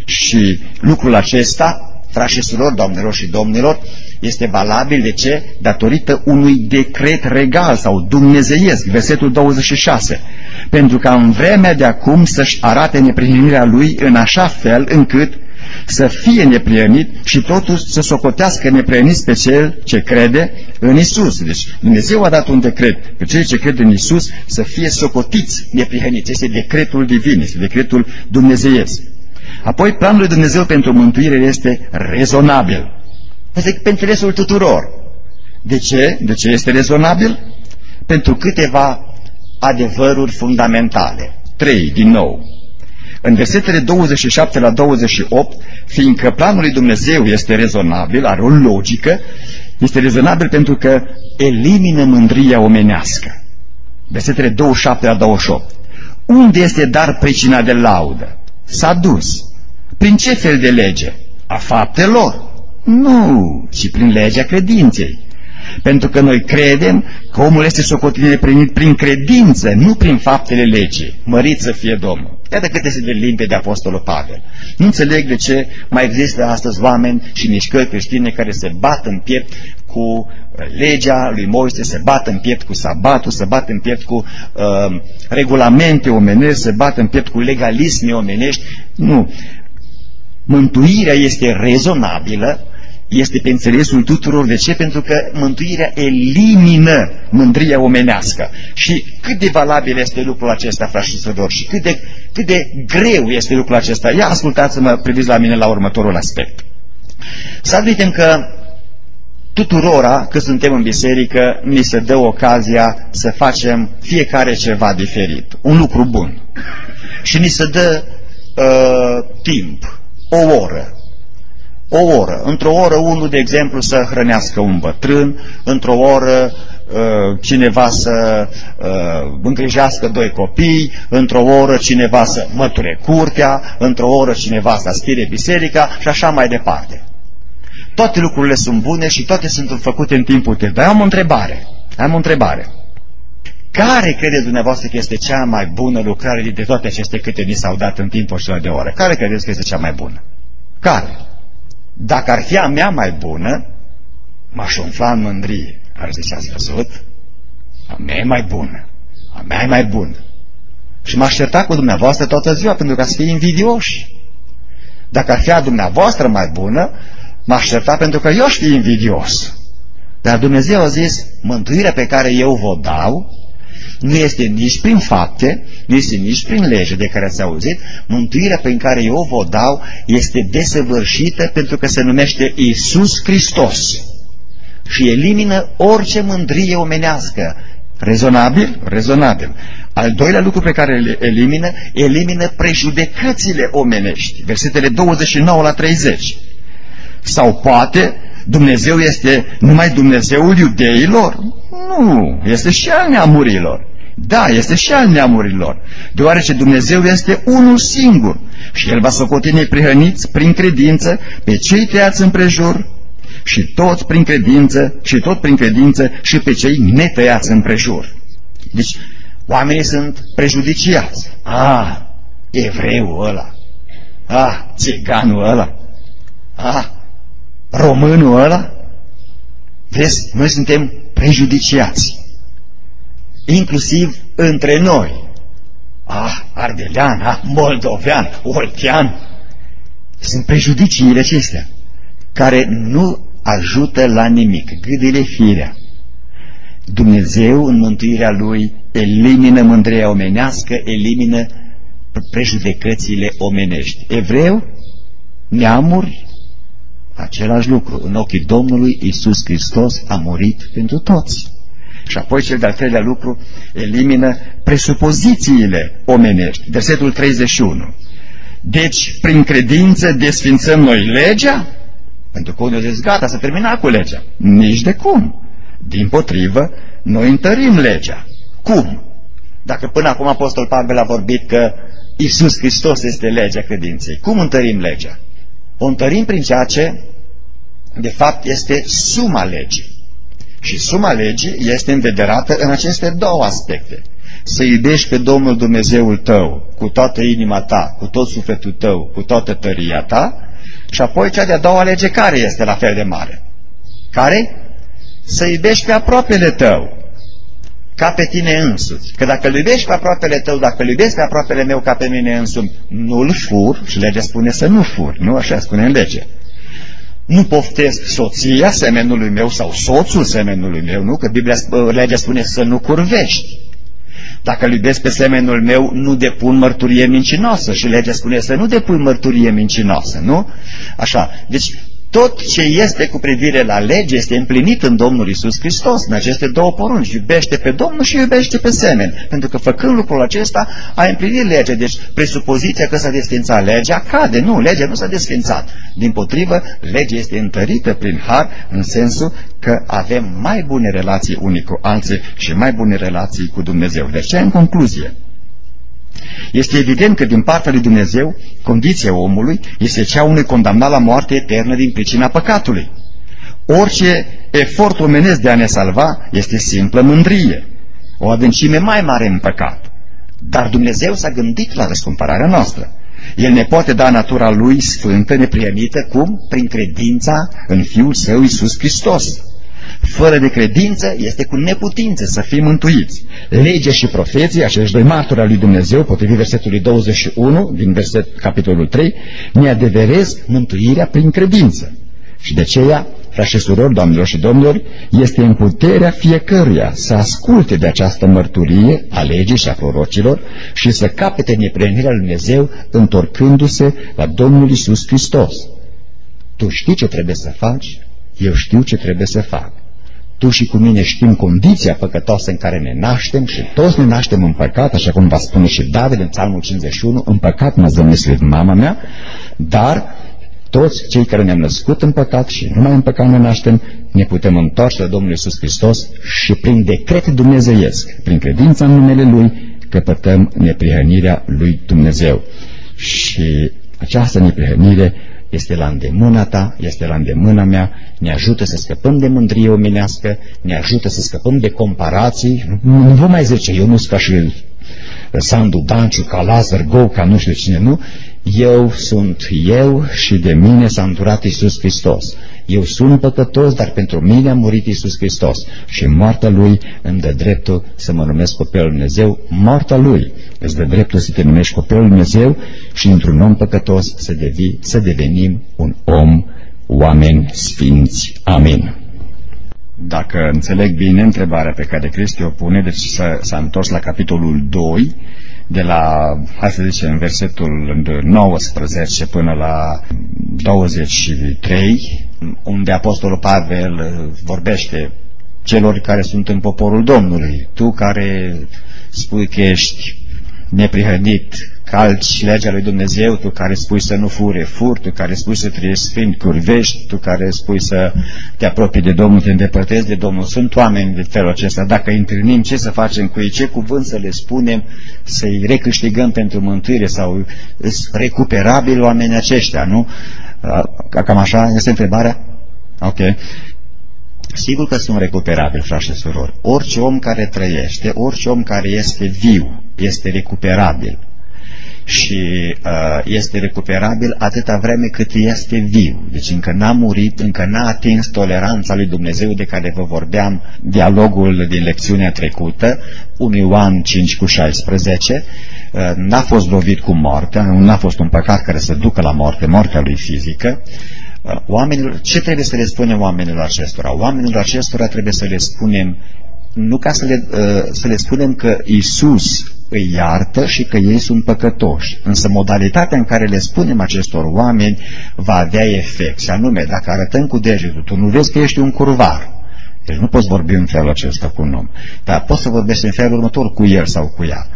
Și lucrul acesta, frați și surori, doamnelor și domnilor, este valabil de ce? Datorită unui decret regal sau dumnezeiesc. Versetul 26. Pentru ca în vremea de acum să-și arate neprihănirea Lui în așa fel încât să fie neprihănit și totuși să socotească neprihăniți pe cel ce crede în Isus. Deci Dumnezeu a dat un decret pe cei ce cred în Isus să fie socotiți neprihăniți. Este decretul divin, este decretul dumnezeiesc. Apoi, planul lui Dumnezeu pentru mântuire este rezonabil. Este pe interesul tuturor. De ce? De ce este rezonabil? Pentru câteva adevăruri fundamentale. 3, din nou. În versetele 27 la 28, fiindcă planul lui Dumnezeu este rezonabil, are o logică, este rezonabil pentru că elimină mândria omenească. Versetele 27 la 28. Unde este dar pricina de laudă? S-a dus. Prin ce fel de lege? A faptelor? Nu, ci prin legea credinței. Pentru că noi credem că omul este socotit neprinit prin credință, nu prin faptele legii. Mărit să fie Domnul. Iată cât este de limpede Apostolul Pavel. Nu înțeleg de ce mai există astăzi oameni și mișcări creștine care se bat în piept cu legea lui Moise, se bat în piept cu sabatul, se bat în piept cu regulamente omenești, se bat în piept cu legalisme omenești. Nu. Mântuirea este rezonabilă, este pe înțelesul tuturor. De ce? Pentru că mântuirea elimină mândria omenească. Și cât de valabil este lucrul acesta, frați și surori, și cât de greu este lucrul acesta. Ia ascultați-mă, priviți la mine la următorul aspect. Să admitem că tuturora, că suntem în biserică, ni se dă ocazia să facem fiecare ceva diferit, un lucru bun. Și ni se dă timp, o oră. O oră. Într-o oră, unul, de exemplu, să hrănească un bătrân, într-o oră cineva să îngrijească 2 copii, într-o oră cineva să măture curtea, într-o oră cineva să aspire biserica și așa mai departe. Toate lucrurile sunt bune și toate sunt făcute în timpul tău. Dar am o întrebare. Care credeți dumneavoastră că este cea mai bună lucrare dintre toate aceste câte ni s-au dat în timpul acela de oră? Care credeți că este cea mai bună? Care? Dacă ar fi a mea mai bună, m-aș umfla în mândrie. Ar zice, ați văzut? A mea e mai bună. A mea e mai bună. Și m-aș certa cu dumneavoastră toată ziua, pentru că ați fi invidioși. Dacă ar fi a dumneavoastră mai bună, m-aș certa pentru că eu aș fi invidios. Dar Dumnezeu a zis, mântuirea pe care eu vă dau nu este nici prin fapte, nu este nici prin lege de care ați auzit. Mântuirea pe care eu vă dau este desăvârșită pentru că se numește Iisus Hristos și elimină orice mândrie omenească. Rezonabil? Rezonabil. Al doilea lucru pe care îl elimină prejudecățile omenești. Versetele 29 la 30. Sau poate Dumnezeu este numai Dumnezeul iudeilor? Nu, este și al neamurilor. Da, este și al neamurilor, deoarece Dumnezeu este unul singur și El va socoti neprihăniți prin credință pe cei tăiați împrejur și toți prin credință și tot prin credință și pe cei netăiați împrejur. Deci, oamenii sunt prejudiciați. Evreul ăla, țiganul ăla, românul ăla. Vezi, noi suntem prejudiciați, inclusiv între noi. Ardelean, moldovean, oltean. Sunt prejudiciile acestea care nu ajută la nimic. Gâdile firea. Dumnezeu în mântuirea Lui elimină mândria omenească, elimină prejudecățile omenești. Evreu, neamuri, același lucru. În ochii Domnului Iisus Hristos a murit pentru toți. Și apoi cel de-al treilea lucru elimină presupozițiile omenești. Versetul 31. Deci, prin credință desfințăm noi legea? Pentru că unii zic, gata, să termina cu legea. Nici de cum. Dimpotrivă, noi întărim legea. Cum? Dacă până acum Apostol Pavel a vorbit că Iisus Hristos este legea credinței, cum întărim legea? O întărim prin ceea ce, de fapt, este suma legii. Și suma legii este învederată în aceste două aspecte. Să iubești pe Domnul Dumnezeul tău cu toată inima ta, cu tot sufletul tău, cu toată tăria ta. Și apoi cea de-a doua lege care este la fel de mare? Care? Să iubești pe aproapele tău ca pe tine însuți. Că dacă îl iubești pe aproapele tău, dacă îl iubesc pe aproapele meu ca pe mine însumi, nu-l fur, și legea spune să nu fur, nu? Așa spune în lege. Nu poftesc soția semenului meu sau soțul semenului meu, nu? Că legea spune să nu curvești. Dacă îl iubesc pe semenul meu, nu depun mărturie mincinoasă, și legea spune să nu depui mărturie mincinoasă, nu? Așa, deci tot ce este cu privire la lege este împlinit în Domnul Iisus Hristos, în aceste două porunci. Iubește pe Domnul și iubește pe semen. Pentru că făcând lucrul acesta, ai împlinit legea. Deci presupoziția că s-a desfințat legea cade. Nu, legea nu s-a desfințat. Dimpotrivă, legea este întărită prin har, în sensul că avem mai bune relații unii cu alții și mai bune relații cu Dumnezeu. Deci, în concluzie, este evident că din partea lui Dumnezeu, condiția omului este cea unui condamnat la moarte eternă din pricina păcatului. Orice efort omenesc de a ne salva este simplă mândrie, o adâncime mai mare în păcat. Dar Dumnezeu s-a gândit la răscumpărarea noastră. El ne poate da natura Lui sfântă, neprienită, cum? Prin credința în Fiul Său Iisus Hristos. Fără de credință este cu neputință să fim mântuiți. Legea și profeții, acești doi martori al lui Dumnezeu, potrivit versetului 21 din capitolul 3, ne adeveresc mântuirea prin credință. Și de aceea, frați și surori, doamnelor și domnilor, este în puterea fiecăruia să asculte de această mărturie a legii și a prorocilor și să capete neprihănirea lui Dumnezeu întorcându-se la Domnul Iisus Hristos. Tu știi ce trebuie să faci? eu știu ce trebuie să fac. Tu și cu mine știm condiția păcătoasă în care ne naștem și toți ne naștem în păcat, așa cum va spune și David în Psalmul 51, în păcat m-a zămislit mama mea, dar toți cei care ne-am născut în păcat și numai în păcat ne naștem, ne putem întoarce la Domnul Iisus Hristos și prin decret dumnezeiesc, prin credința în numele Lui, căpătăm neprihănirea lui Dumnezeu. Și această neprihănire este la îndemâna ta, este la îndemâna mea, ne ajută să scăpăm de mândrie omenească, ne ajută să scăpăm de comparații. Nu vă mai zice, eu nu sunt ca și Sandu Danciu, ca Lazar Gou, ca nu știu cine, nu. Eu sunt eu și de mine s-a îndurat Iisus Hristos. Eu sunt păcătos, dar pentru mine a murit Iisus Hristos și moartea Lui îmi dă dreptul să mă numesc copilul Lui Dumnezeu. Moartea Lui îți dă dreptul să te numești copilul Lui Dumnezeu și într-un om păcătos să devenim un om, oameni sfinți. Amin. Dacă înțeleg bine întrebarea pe care Cristi o pune, deci s-a întors la capitolul 2, de la, hai să zicem, versetul 19 până la 23, unde Apostolul Pavel vorbește celor care sunt în poporul Domnului. Tu care spui că ești neprihănit, calci legea lui Dumnezeu, tu care spui să nu furi, tu care spui să trăiești sfânt, curvești, tu care spui să te apropii de Domnul, te îndepărtezi de Domnul. Sunt oameni de felul acesta. Dacă îi întâlnim, ce să facem cu ei? Ce cuvânt să le spunem să-i recâștigăm pentru mântuire? Sau recuperabili oamenii aceștia, nu? Cam așa este întrebarea? Ok. Sigur că sunt recuperabili, frați și surori. Orice om care trăiește, orice om care este viu, este recuperabil. Și este recuperabil atâta vreme cât este viu. Deci încă n-a murit, încă n-a atins toleranța lui Dumnezeu de care vă vorbeam, dialogul din lecțiunea trecută, 1 Ioan 5:16, n-a fost lovit cu moartea, n-a fost un păcat care să ducă la moarte, moartea lui fizică. Oamenilor, ce trebuie să le spunem oamenilor acestora? Oamenilor acestora trebuie să le spunem, nu ca să le spunem că Iisus îi iartă și că ei sunt păcătoși, însă modalitatea în care le spunem acestor oameni va avea efect, și anume, dacă arătăm cu degetul, tu nu vezi că ești un curvar, deci nu poți vorbi în felul acesta cu un om, dar poți să vorbești în felul următor cu el sau cu ea.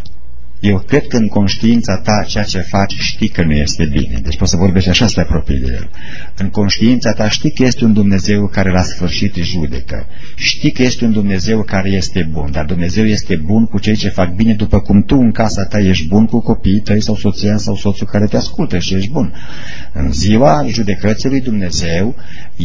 Eu cred că în conștiința ta ceea ce faci știi că nu este bine. Deci poți să vorbești așa să te apropii de el. În conștiința ta știi că este un Dumnezeu care la sfârșit judecă. Știi că este un Dumnezeu care este bun. Dar Dumnezeu este bun cu cei ce fac bine, după cum tu în casa ta ești bun cu copiii tăi sau soția sau soțul care te ascultă și ești bun. În ziua judecății lui Dumnezeu,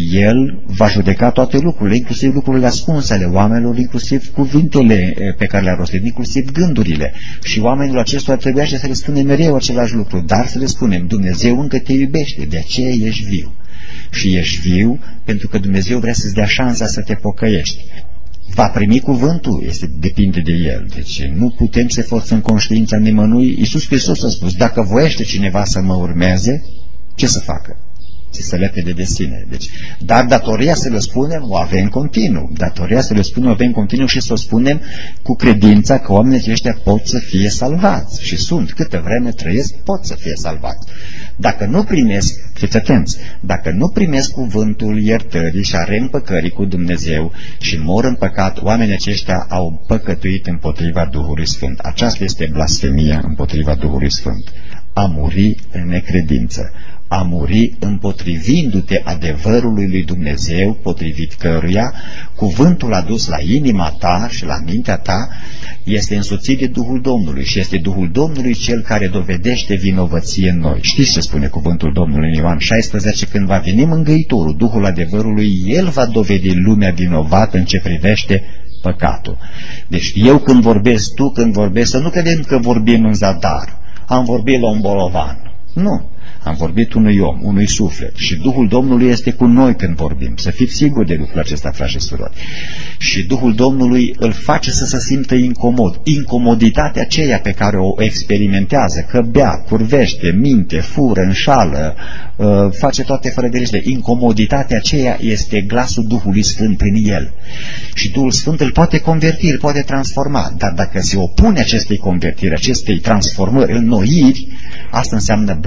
El va judeca toate lucrurile, inclusiv lucrurile ascunse ale oamenilor, inclusiv cuvintele pe care le-a rostit, inclusiv gândurile. Și oamenilor acestora trebuia să le spunem mereu același lucru, dar să le spunem, Dumnezeu încă te iubește, de aceea ești viu. Și ești viu pentru că Dumnezeu vrea să-ți dea șansa să te pocăiești. Va primi cuvântul, depinde de El. Deci nu putem să forțăm conștiința nimănui. Iisus Hristos a spus, dacă voiește cineva să mă urmeze, ce să facă? Se lepede de sine. Deci, dar datoria să le spunem o avem continuu. Datoria să le spunem o avem continuu și să o spunem cu credința că oamenii aceștia pot să fie salvați. Și sunt, câtă vreme trăiesc, pot să fie salvați. Dacă nu primesc, fiți atenți, dacă nu primesc cuvântul iertării și a reîmpăcării cu Dumnezeu și mor în păcat, oamenii aceștia au păcătuit împotriva Duhului Sfânt. Aceasta este blasfemia împotriva Duhului Sfânt. A muri în necredință. A muri împotrivindu-te adevărului lui Dumnezeu, potrivit căruia cuvântul adus la inima ta și la mintea ta este însoțit de Duhul Domnului și este Duhul Domnului cel care dovedește vinovăție în noi. Știți ce spune cuvântul Domnului în Ioan 16? Când va veni Mângâitorul, Duhul adevărului, El va dovedi lumea vinovată în ce privește păcatul. Deci eu când vorbesc, tu când vorbești, să nu credem că vorbim în zadar. Am vorbit la un bolovan. Nu. Am vorbit unui om, unui suflet și Duhul Domnului este cu noi când vorbim. Să fiți siguri de lucrul acesta, frați și surori. Și Duhul Domnului îl face să se simtă incomod. Incomoditatea aceea pe care o experimentează, că bea, curvește, minte, fură, înșală, face toate fără de legile. Incomoditatea aceea este glasul Duhului Sfânt prin el. Și Duhul Sfânt îl poate converti, îl poate transforma. Dar dacă se opune acestei convertiri, acestei transformări, înnoiri, asta înseamnă blasfemie.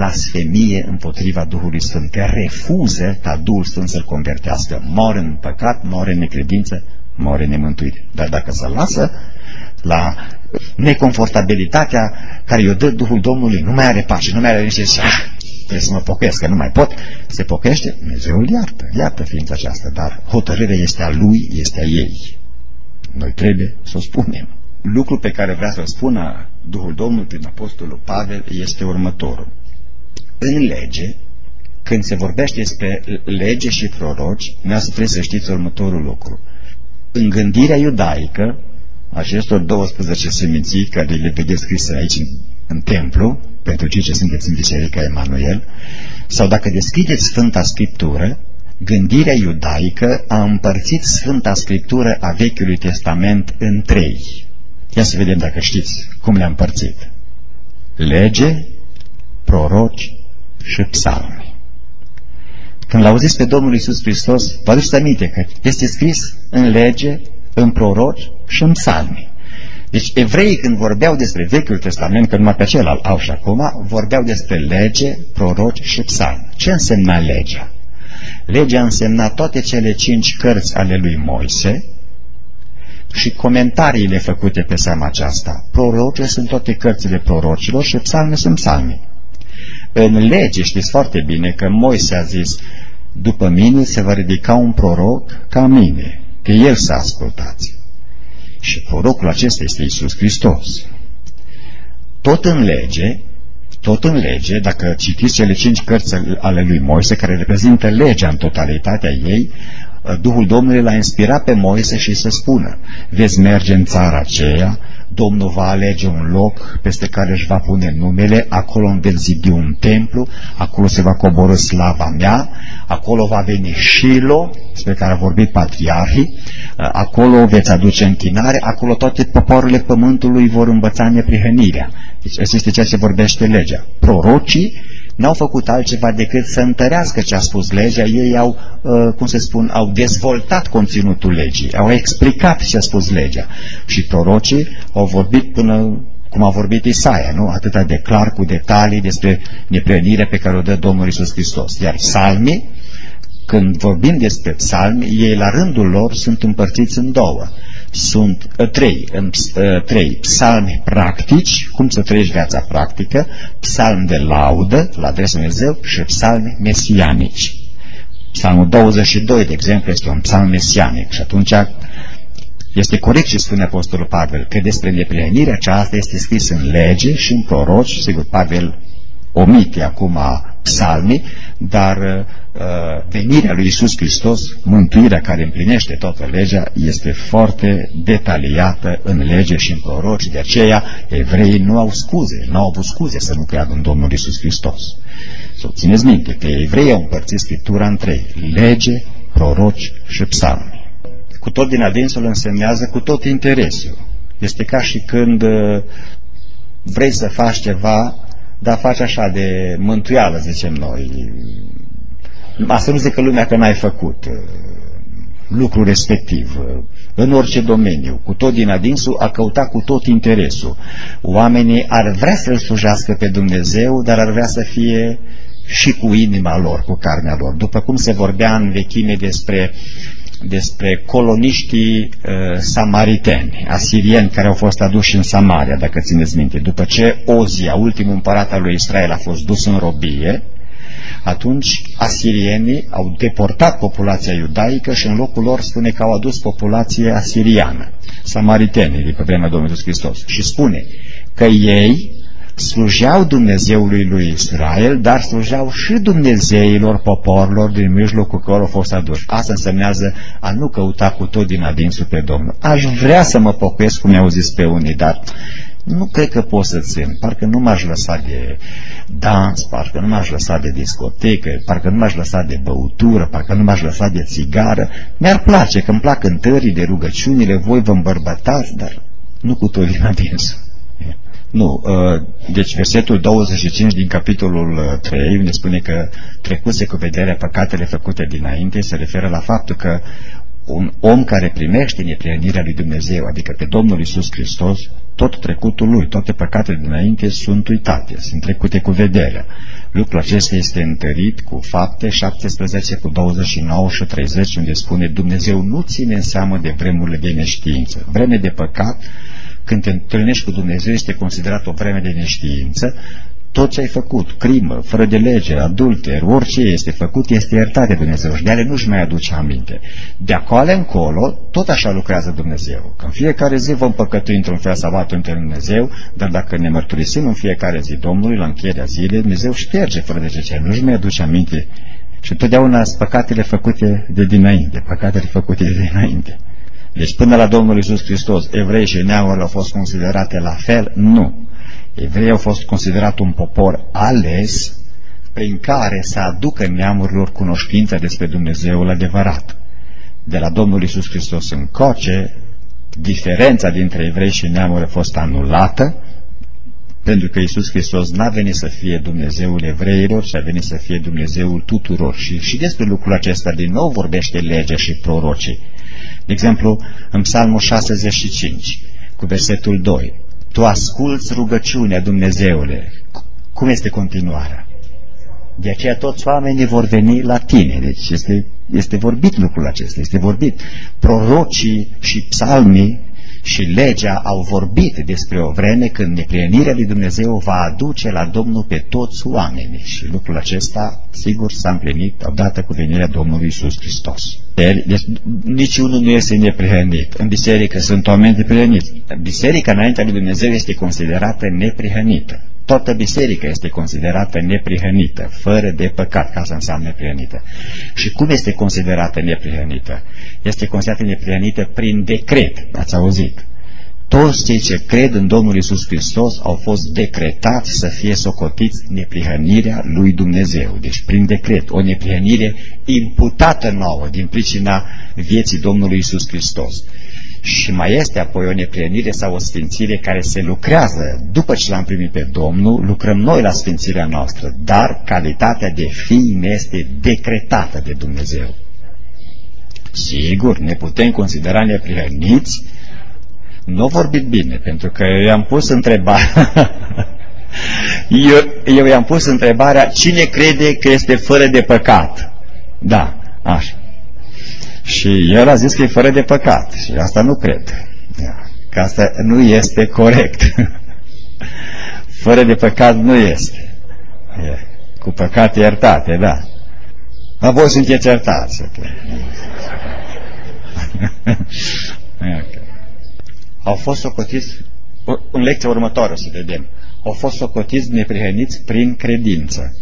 blasfemie împotriva Duhului Sfânt, că refuză ca Duhul Sfânt să-l convertească. Mor în păcat, mor în necredință, mor în nemântuire. Dar dacă se lasă la neconfortabilitatea care i-o dă Duhul Domnului, nu mai are pace, nu mai are niște și trebuie să mă pocăiesc, că nu mai pot, se pocăiește, Dumnezeu îl iartă ființa aceasta, dar hotărârea este a lui, este a ei. Noi trebuie să o spunem. Lucrul pe care vrea să-l spună Duhul Domnului prin Apostolul Pavel este următorul. În lege, când se vorbește despre lege și proroci, să trebuie să știți următorul lucru. În gândirea iudaică, acestor 12 seminții care le vedeți scrise aici în templu, pentru cei ce sunteți în Biserica Emanuel, sau dacă deschideți Sfânta Scriptură, gândirea iudaică a împărțit Sfânta Scriptură a Vechiului Testament în 3. Ia să vedem dacă știți cum le-a împărțit. Lege, proroci și psalmi. Când l-auziți pe Domnul Iisus Hristos, vă aduceți aminte că este scris în lege, în proroci și în psalmi. Deci evreii când vorbeau despre Vechiul Testament, că numai pe acela au și acum, vorbeau despre lege, proroci și psalmi. Ce însemna legea? Legea însemna toate cele 5 cărți ale lui Moise și comentariile făcute pe seama aceasta. Proroce sunt toate cărțile prorocilor și psalmi sunt psalmi. În lege știți foarte bine că Moise a zis: după mine se va ridica un proroc ca mine, că el să ascultați. Și prorocul acesta este Iisus Hristos. Tot în lege, dacă citiți cele 5 cărți ale lui Moise, care reprezintă legea în totalitatea ei, Duhul Domnului l-a inspirat pe Moise și să spună: veți merge în țara aceea, Domnul va alege un loc peste care își va pune numele, acolo îmi veți zidi un templu, acolo se va coborî slava mea, acolo va veni Shilo, despre care a vorbit patriarhii, acolo veți aduce închinare, acolo toate popoarele pământului vor învăța neprihănirea. Deci asta este ceea ce vorbește legea. Prorocii n-au făcut altceva decât să întărească ce a spus legea. Ei au, au dezvoltat conținutul legii, au explicat ce a spus legea. Și prorocii au vorbit până cum a vorbit Isaia, nu? Atâta de clar, cu detalii despre neprihănirea pe care o dă Domnul Iisus Hristos. Iar psalmii, când vorbim despre psalmi, ei la rândul lor sunt împărțiți în două. Sunt trei psalmi practici, cum să trăiești viața practică, psalmi de laudă la adresa lui Dumnezeu și psalmi mesianici. Psalmul 22, de exemplu, este un psalm mesianic și atunci este corect ce spune Apostolul Pavel, că despre neprihănirea aceasta este scris în lege și în proroci. Sigur, Pavel omite acum psalmii, dar venirea lui Iisus Hristos, mântuirea care împlinește toată legea, este foarte detaliată în lege și în proroci. De aceea evreii nu au avut scuze să nu creadă în Domnul Iisus Hristos. Să țineți minte că evreii au împărțit Scriptura în 3: lege, proroci și psalmi. Cu tot din adinsul însemnează cu tot interesul. Este ca și când vrei să faci ceva, dar faci așa de mântuială, zicem noi. Asta nu zic că lumea că n-ai făcut lucrul respectiv, în orice domeniu, cu tot din adinsul, a căutat cu tot interesul. Oamenii ar vrea să-L slujească pe Dumnezeu, dar ar vrea să fie și cu inima lor, cu carnea lor. După cum se vorbea în vechime despre coloniștii samariteni, asirieni, care au fost aduși în Samaria, dacă țineți minte. După ce Ozia, ultimul împărat al lui Israel, a fost dus în robie, atunci asirienii au deportat populația iudaică și în locul lor spune că au adus populație asiriană, samaritenii, de pe vremea Domnului Iisus Hristos. Și spune că ei slujeau Dumnezeului lui Israel, dar slujeau și Dumnezeilor poporilor din mijlocul cărora au fost aduși. Asta însemnează a nu căuta cu tot din adinsul pe Domnul. Aș vrea să mă pocăiesc, cum mi-au zis pe unii, dar nu cred că pot să țin. Parcă nu m-aș lăsa de dans, parcă nu m-aș lăsa de discotecă, parcă nu m-aș lăsa de băutură, parcă nu m-aș lăsa de țigară. Mi-ar place, că îmi plac cântării, de rugăciunile, voi vă îmbărbătați, dar nu cu tot din adinsul. Nu, deci versetul 25 din capitolul 3, unde spune că trecuse cu vederea păcatele făcute dinainte, se referă la faptul că un om care primește neprihănirea lui Dumnezeu, adică pe Domnul Iisus Hristos, tot trecutul lui, toate păcatele dinainte sunt uitate, sunt trecute cu vederea. Lucrul acesta este întărit cu Fapte 17, cu 29 și 30, unde spune: Dumnezeu nu ține în seamă de vremurile de neștiință. Vreme de păcat, când te întâlnești cu Dumnezeu, este considerat o vreme de neștiință. Tot ce ai făcut, crimă, fără de lege, adulter, orice este făcut, este iertat de Dumnezeu și de ale nu-și mai aduce aminte. De acolo încolo, tot așa lucrează Dumnezeu. Că în fiecare zi vom păcătui într-un fel sau altul între Dumnezeu, dar dacă ne mărturisim în fiecare zi Domnului, la încheierea zilei, Dumnezeu șterge fără de ce nu-și mai aduce aminte. Și totdeauna sunt păcatele făcute de dinainte, păcatele făcute de dinainte. Deci până la Domnul Iisus Hristos, evrei și neamurile au fost considerate la fel? Nu. Evreii au fost considerat un popor ales prin care să aducă neamurilor cunoștința despre Dumnezeul adevărat. De la Domnul Iisus Hristos încoace, diferența dintre evrei și neamuri a fost anulată, pentru că Iisus Hristos n-a venit să fie Dumnezeul evreilor, ci a venit să fie Dumnezeul tuturor. Și despre lucrul acesta din nou vorbește legea și prorocii. De exemplu, în Psalmul 65, cu versetul 2, Tu asculți rugăciunea, Dumnezeule. Cum este continuarea? De aceea toți oamenii vor veni la tine. Deci este vorbit lucrul acesta, este vorbit. Prorocii și psalmii și legea au vorbit despre o vreme când neprienirea lui Dumnezeu va aduce la Domnul pe toți oamenii. Și lucrul acesta, sigur, s-a împlinit odată cu venirea Domnului Iisus Hristos. Deci niciunul nu este neprihănit. În biserică sunt oameni neprihăniți. Biserica înaintea lui Dumnezeu este considerată neprihănită. Toată biserica este considerată neprihănită, fără de păcat, ca să înseamnă neprihănită. Și cum este considerată neprihănită? Este considerată neprihănită prin decret, ați auzit. Toți cei ce cred în Domnul Iisus Hristos au fost decretați să fie socotiți neprihănirea lui Dumnezeu. Deci prin decret, o neprihănire imputată nouă din pricina vieții Domnului Iisus Hristos. Și mai este apoi o neprihănire sau o sfințire care se lucrează după ce l-am primit pe Domnul, lucrăm noi la sfințirea noastră, dar calitatea de fii ne este decretată de Dumnezeu. Sigur, ne putem considera neprihăniți. Nu vorbit bine, pentru că eu i-am pus întrebarea eu i-am pus întrebarea: cine crede că este fără de păcat? Da, așa. Și el a zis că e fără de păcat. Și asta nu cred. Că asta nu este corect. Fără de păcat nu este. Cu păcate iertate, da. Dar voi sunteți iertați. Au fost socotiți, în lecția următoare să vedem, au fost socotiți neprihăniți prin credință.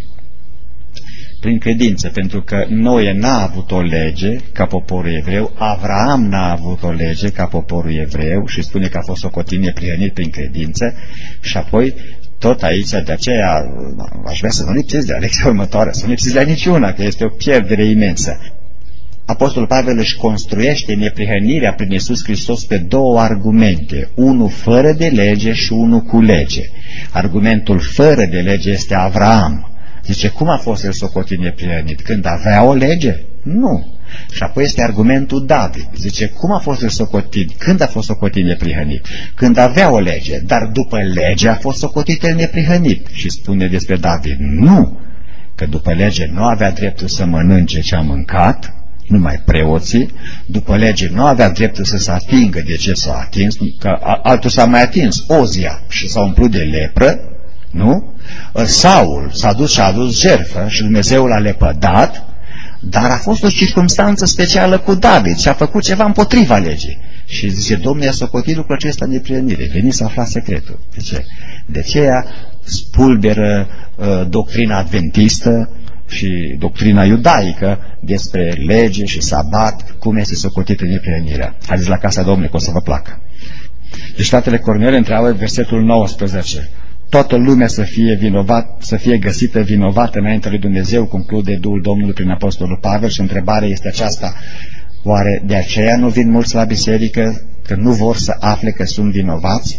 Prin credință, pentru că Noe n-a avut o lege ca poporul evreu, Avraam n-a avut o lege ca poporul evreu și spune că a fost socotit neprihănit prin credință. Și apoi tot aici, de aceea aș vrea să nu lipsesc de la lecția următoare, să nu lipsesc de la niciuna, că este o pierdere imensă. Apostolul Pavel își construiește neprihănirea prin Iisus Hristos pe două argumente, unul fără de lege și unul cu lege. Argumentul fără de lege este Avraam. Zice, cum a fost el socotit neprihănit? Când avea o lege? Nu. Și apoi este argumentul David. Zice, cum a fost el socotit? Când a fost socotit neprihănit? Când avea o lege, dar după lege a fost socotit el neprihănit. Și spune despre David, nu, că după lege nu avea dreptul să mănânce ce a mâncat, numai preoții, după lege nu avea dreptul să se atingă de ce s-a atins, că altul s-a mai atins, Ozia, și s-a umplut de lepră, nu? Saul s-a dus și a adus jertfă și Dumnezeu l-a lepădat, dar a fost o circumstanță specială cu David și a făcut ceva împotriva legii. Și zice, Domnul i-a socotit lucrul acesta în neprihănire, veniți să aflați secretul. De aceea spulberă doctrina adventistă și doctrina iudaică despre lege și sabat, cum este socotită neprihănirea. Haideți la casa Domnului, că o să vă placă. Deci fratele Cornel întreabă versetul 19. Toată lumea să fie vinovat, să fie găsită vinovată înaintea lui Dumnezeu, conclude Duhul Domnului prin Apostolul Pavel, și întrebarea este aceasta: oare de aceea nu vin mulți la biserică, că nu vor să afle că sunt vinovați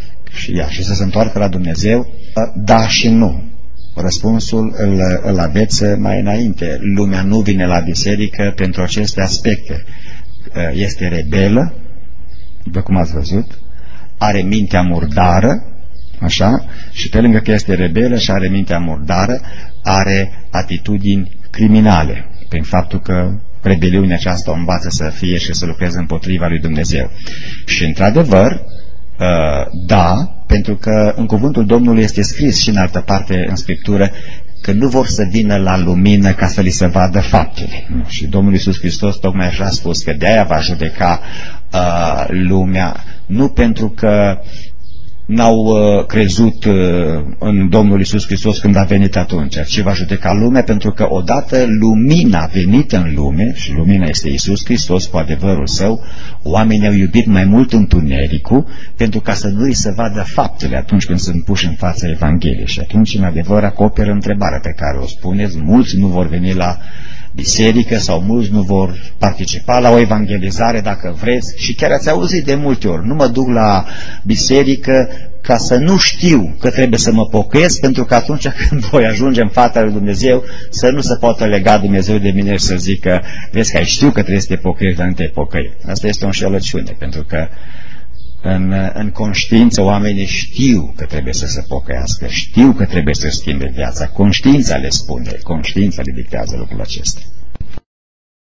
și să se întoarcă la Dumnezeu? Da și nu. Răspunsul îl aveți mai înainte. Lumea nu vine la biserică pentru aceste aspecte. Este rebelă, după cum ați văzut, are mintea murdară, așa, și pe lângă că este rebelă și are mintea murdară, are atitudini criminale, prin faptul că rebeliunea aceasta o învață să fie și să lucreze împotriva lui Dumnezeu. Și într-adevăr, da, pentru că în cuvântul Domnului este scris și în altă parte în Scriptură că nu vor să vină la lumină ca să li se vadă faptele. Și Domnul Iisus Hristos tocmai așa a spus că de-aia va judeca lumea, nu pentru că n-au crezut în Domnul Iisus Hristos când a venit atunci, ci va judeca lumea pentru că odată lumina a venit în lume, și lumina este Iisus Hristos cu adevărul Său, oamenii au iubit mai mult întunericul pentru ca să nu îi se vadă faptele atunci când sunt puși în fața Evangheliei. Și atunci, în adevăr, acoperă întrebarea pe care o spuneți, mulți nu vor veni la biserică sau mulți nu vor participa la o evangelizare dacă vreți, și chiar ați auzit de multe ori, nu mă duc la biserică ca să nu știu că trebuie să mă pocăiesc, pentru că atunci când voi ajunge în fața lui Dumnezeu să nu se poată lega Dumnezeu de mine și să zică, vezi că ai știu că trebuie să te pocăiești, dar nu te pocăi. Asta este o înșelăciune, pentru că în conștiință oamenii știu că trebuie să se pocăiască, știu că trebuie să schimbe viața, conștiința le spune, conștiința le dictează lucrul acesta.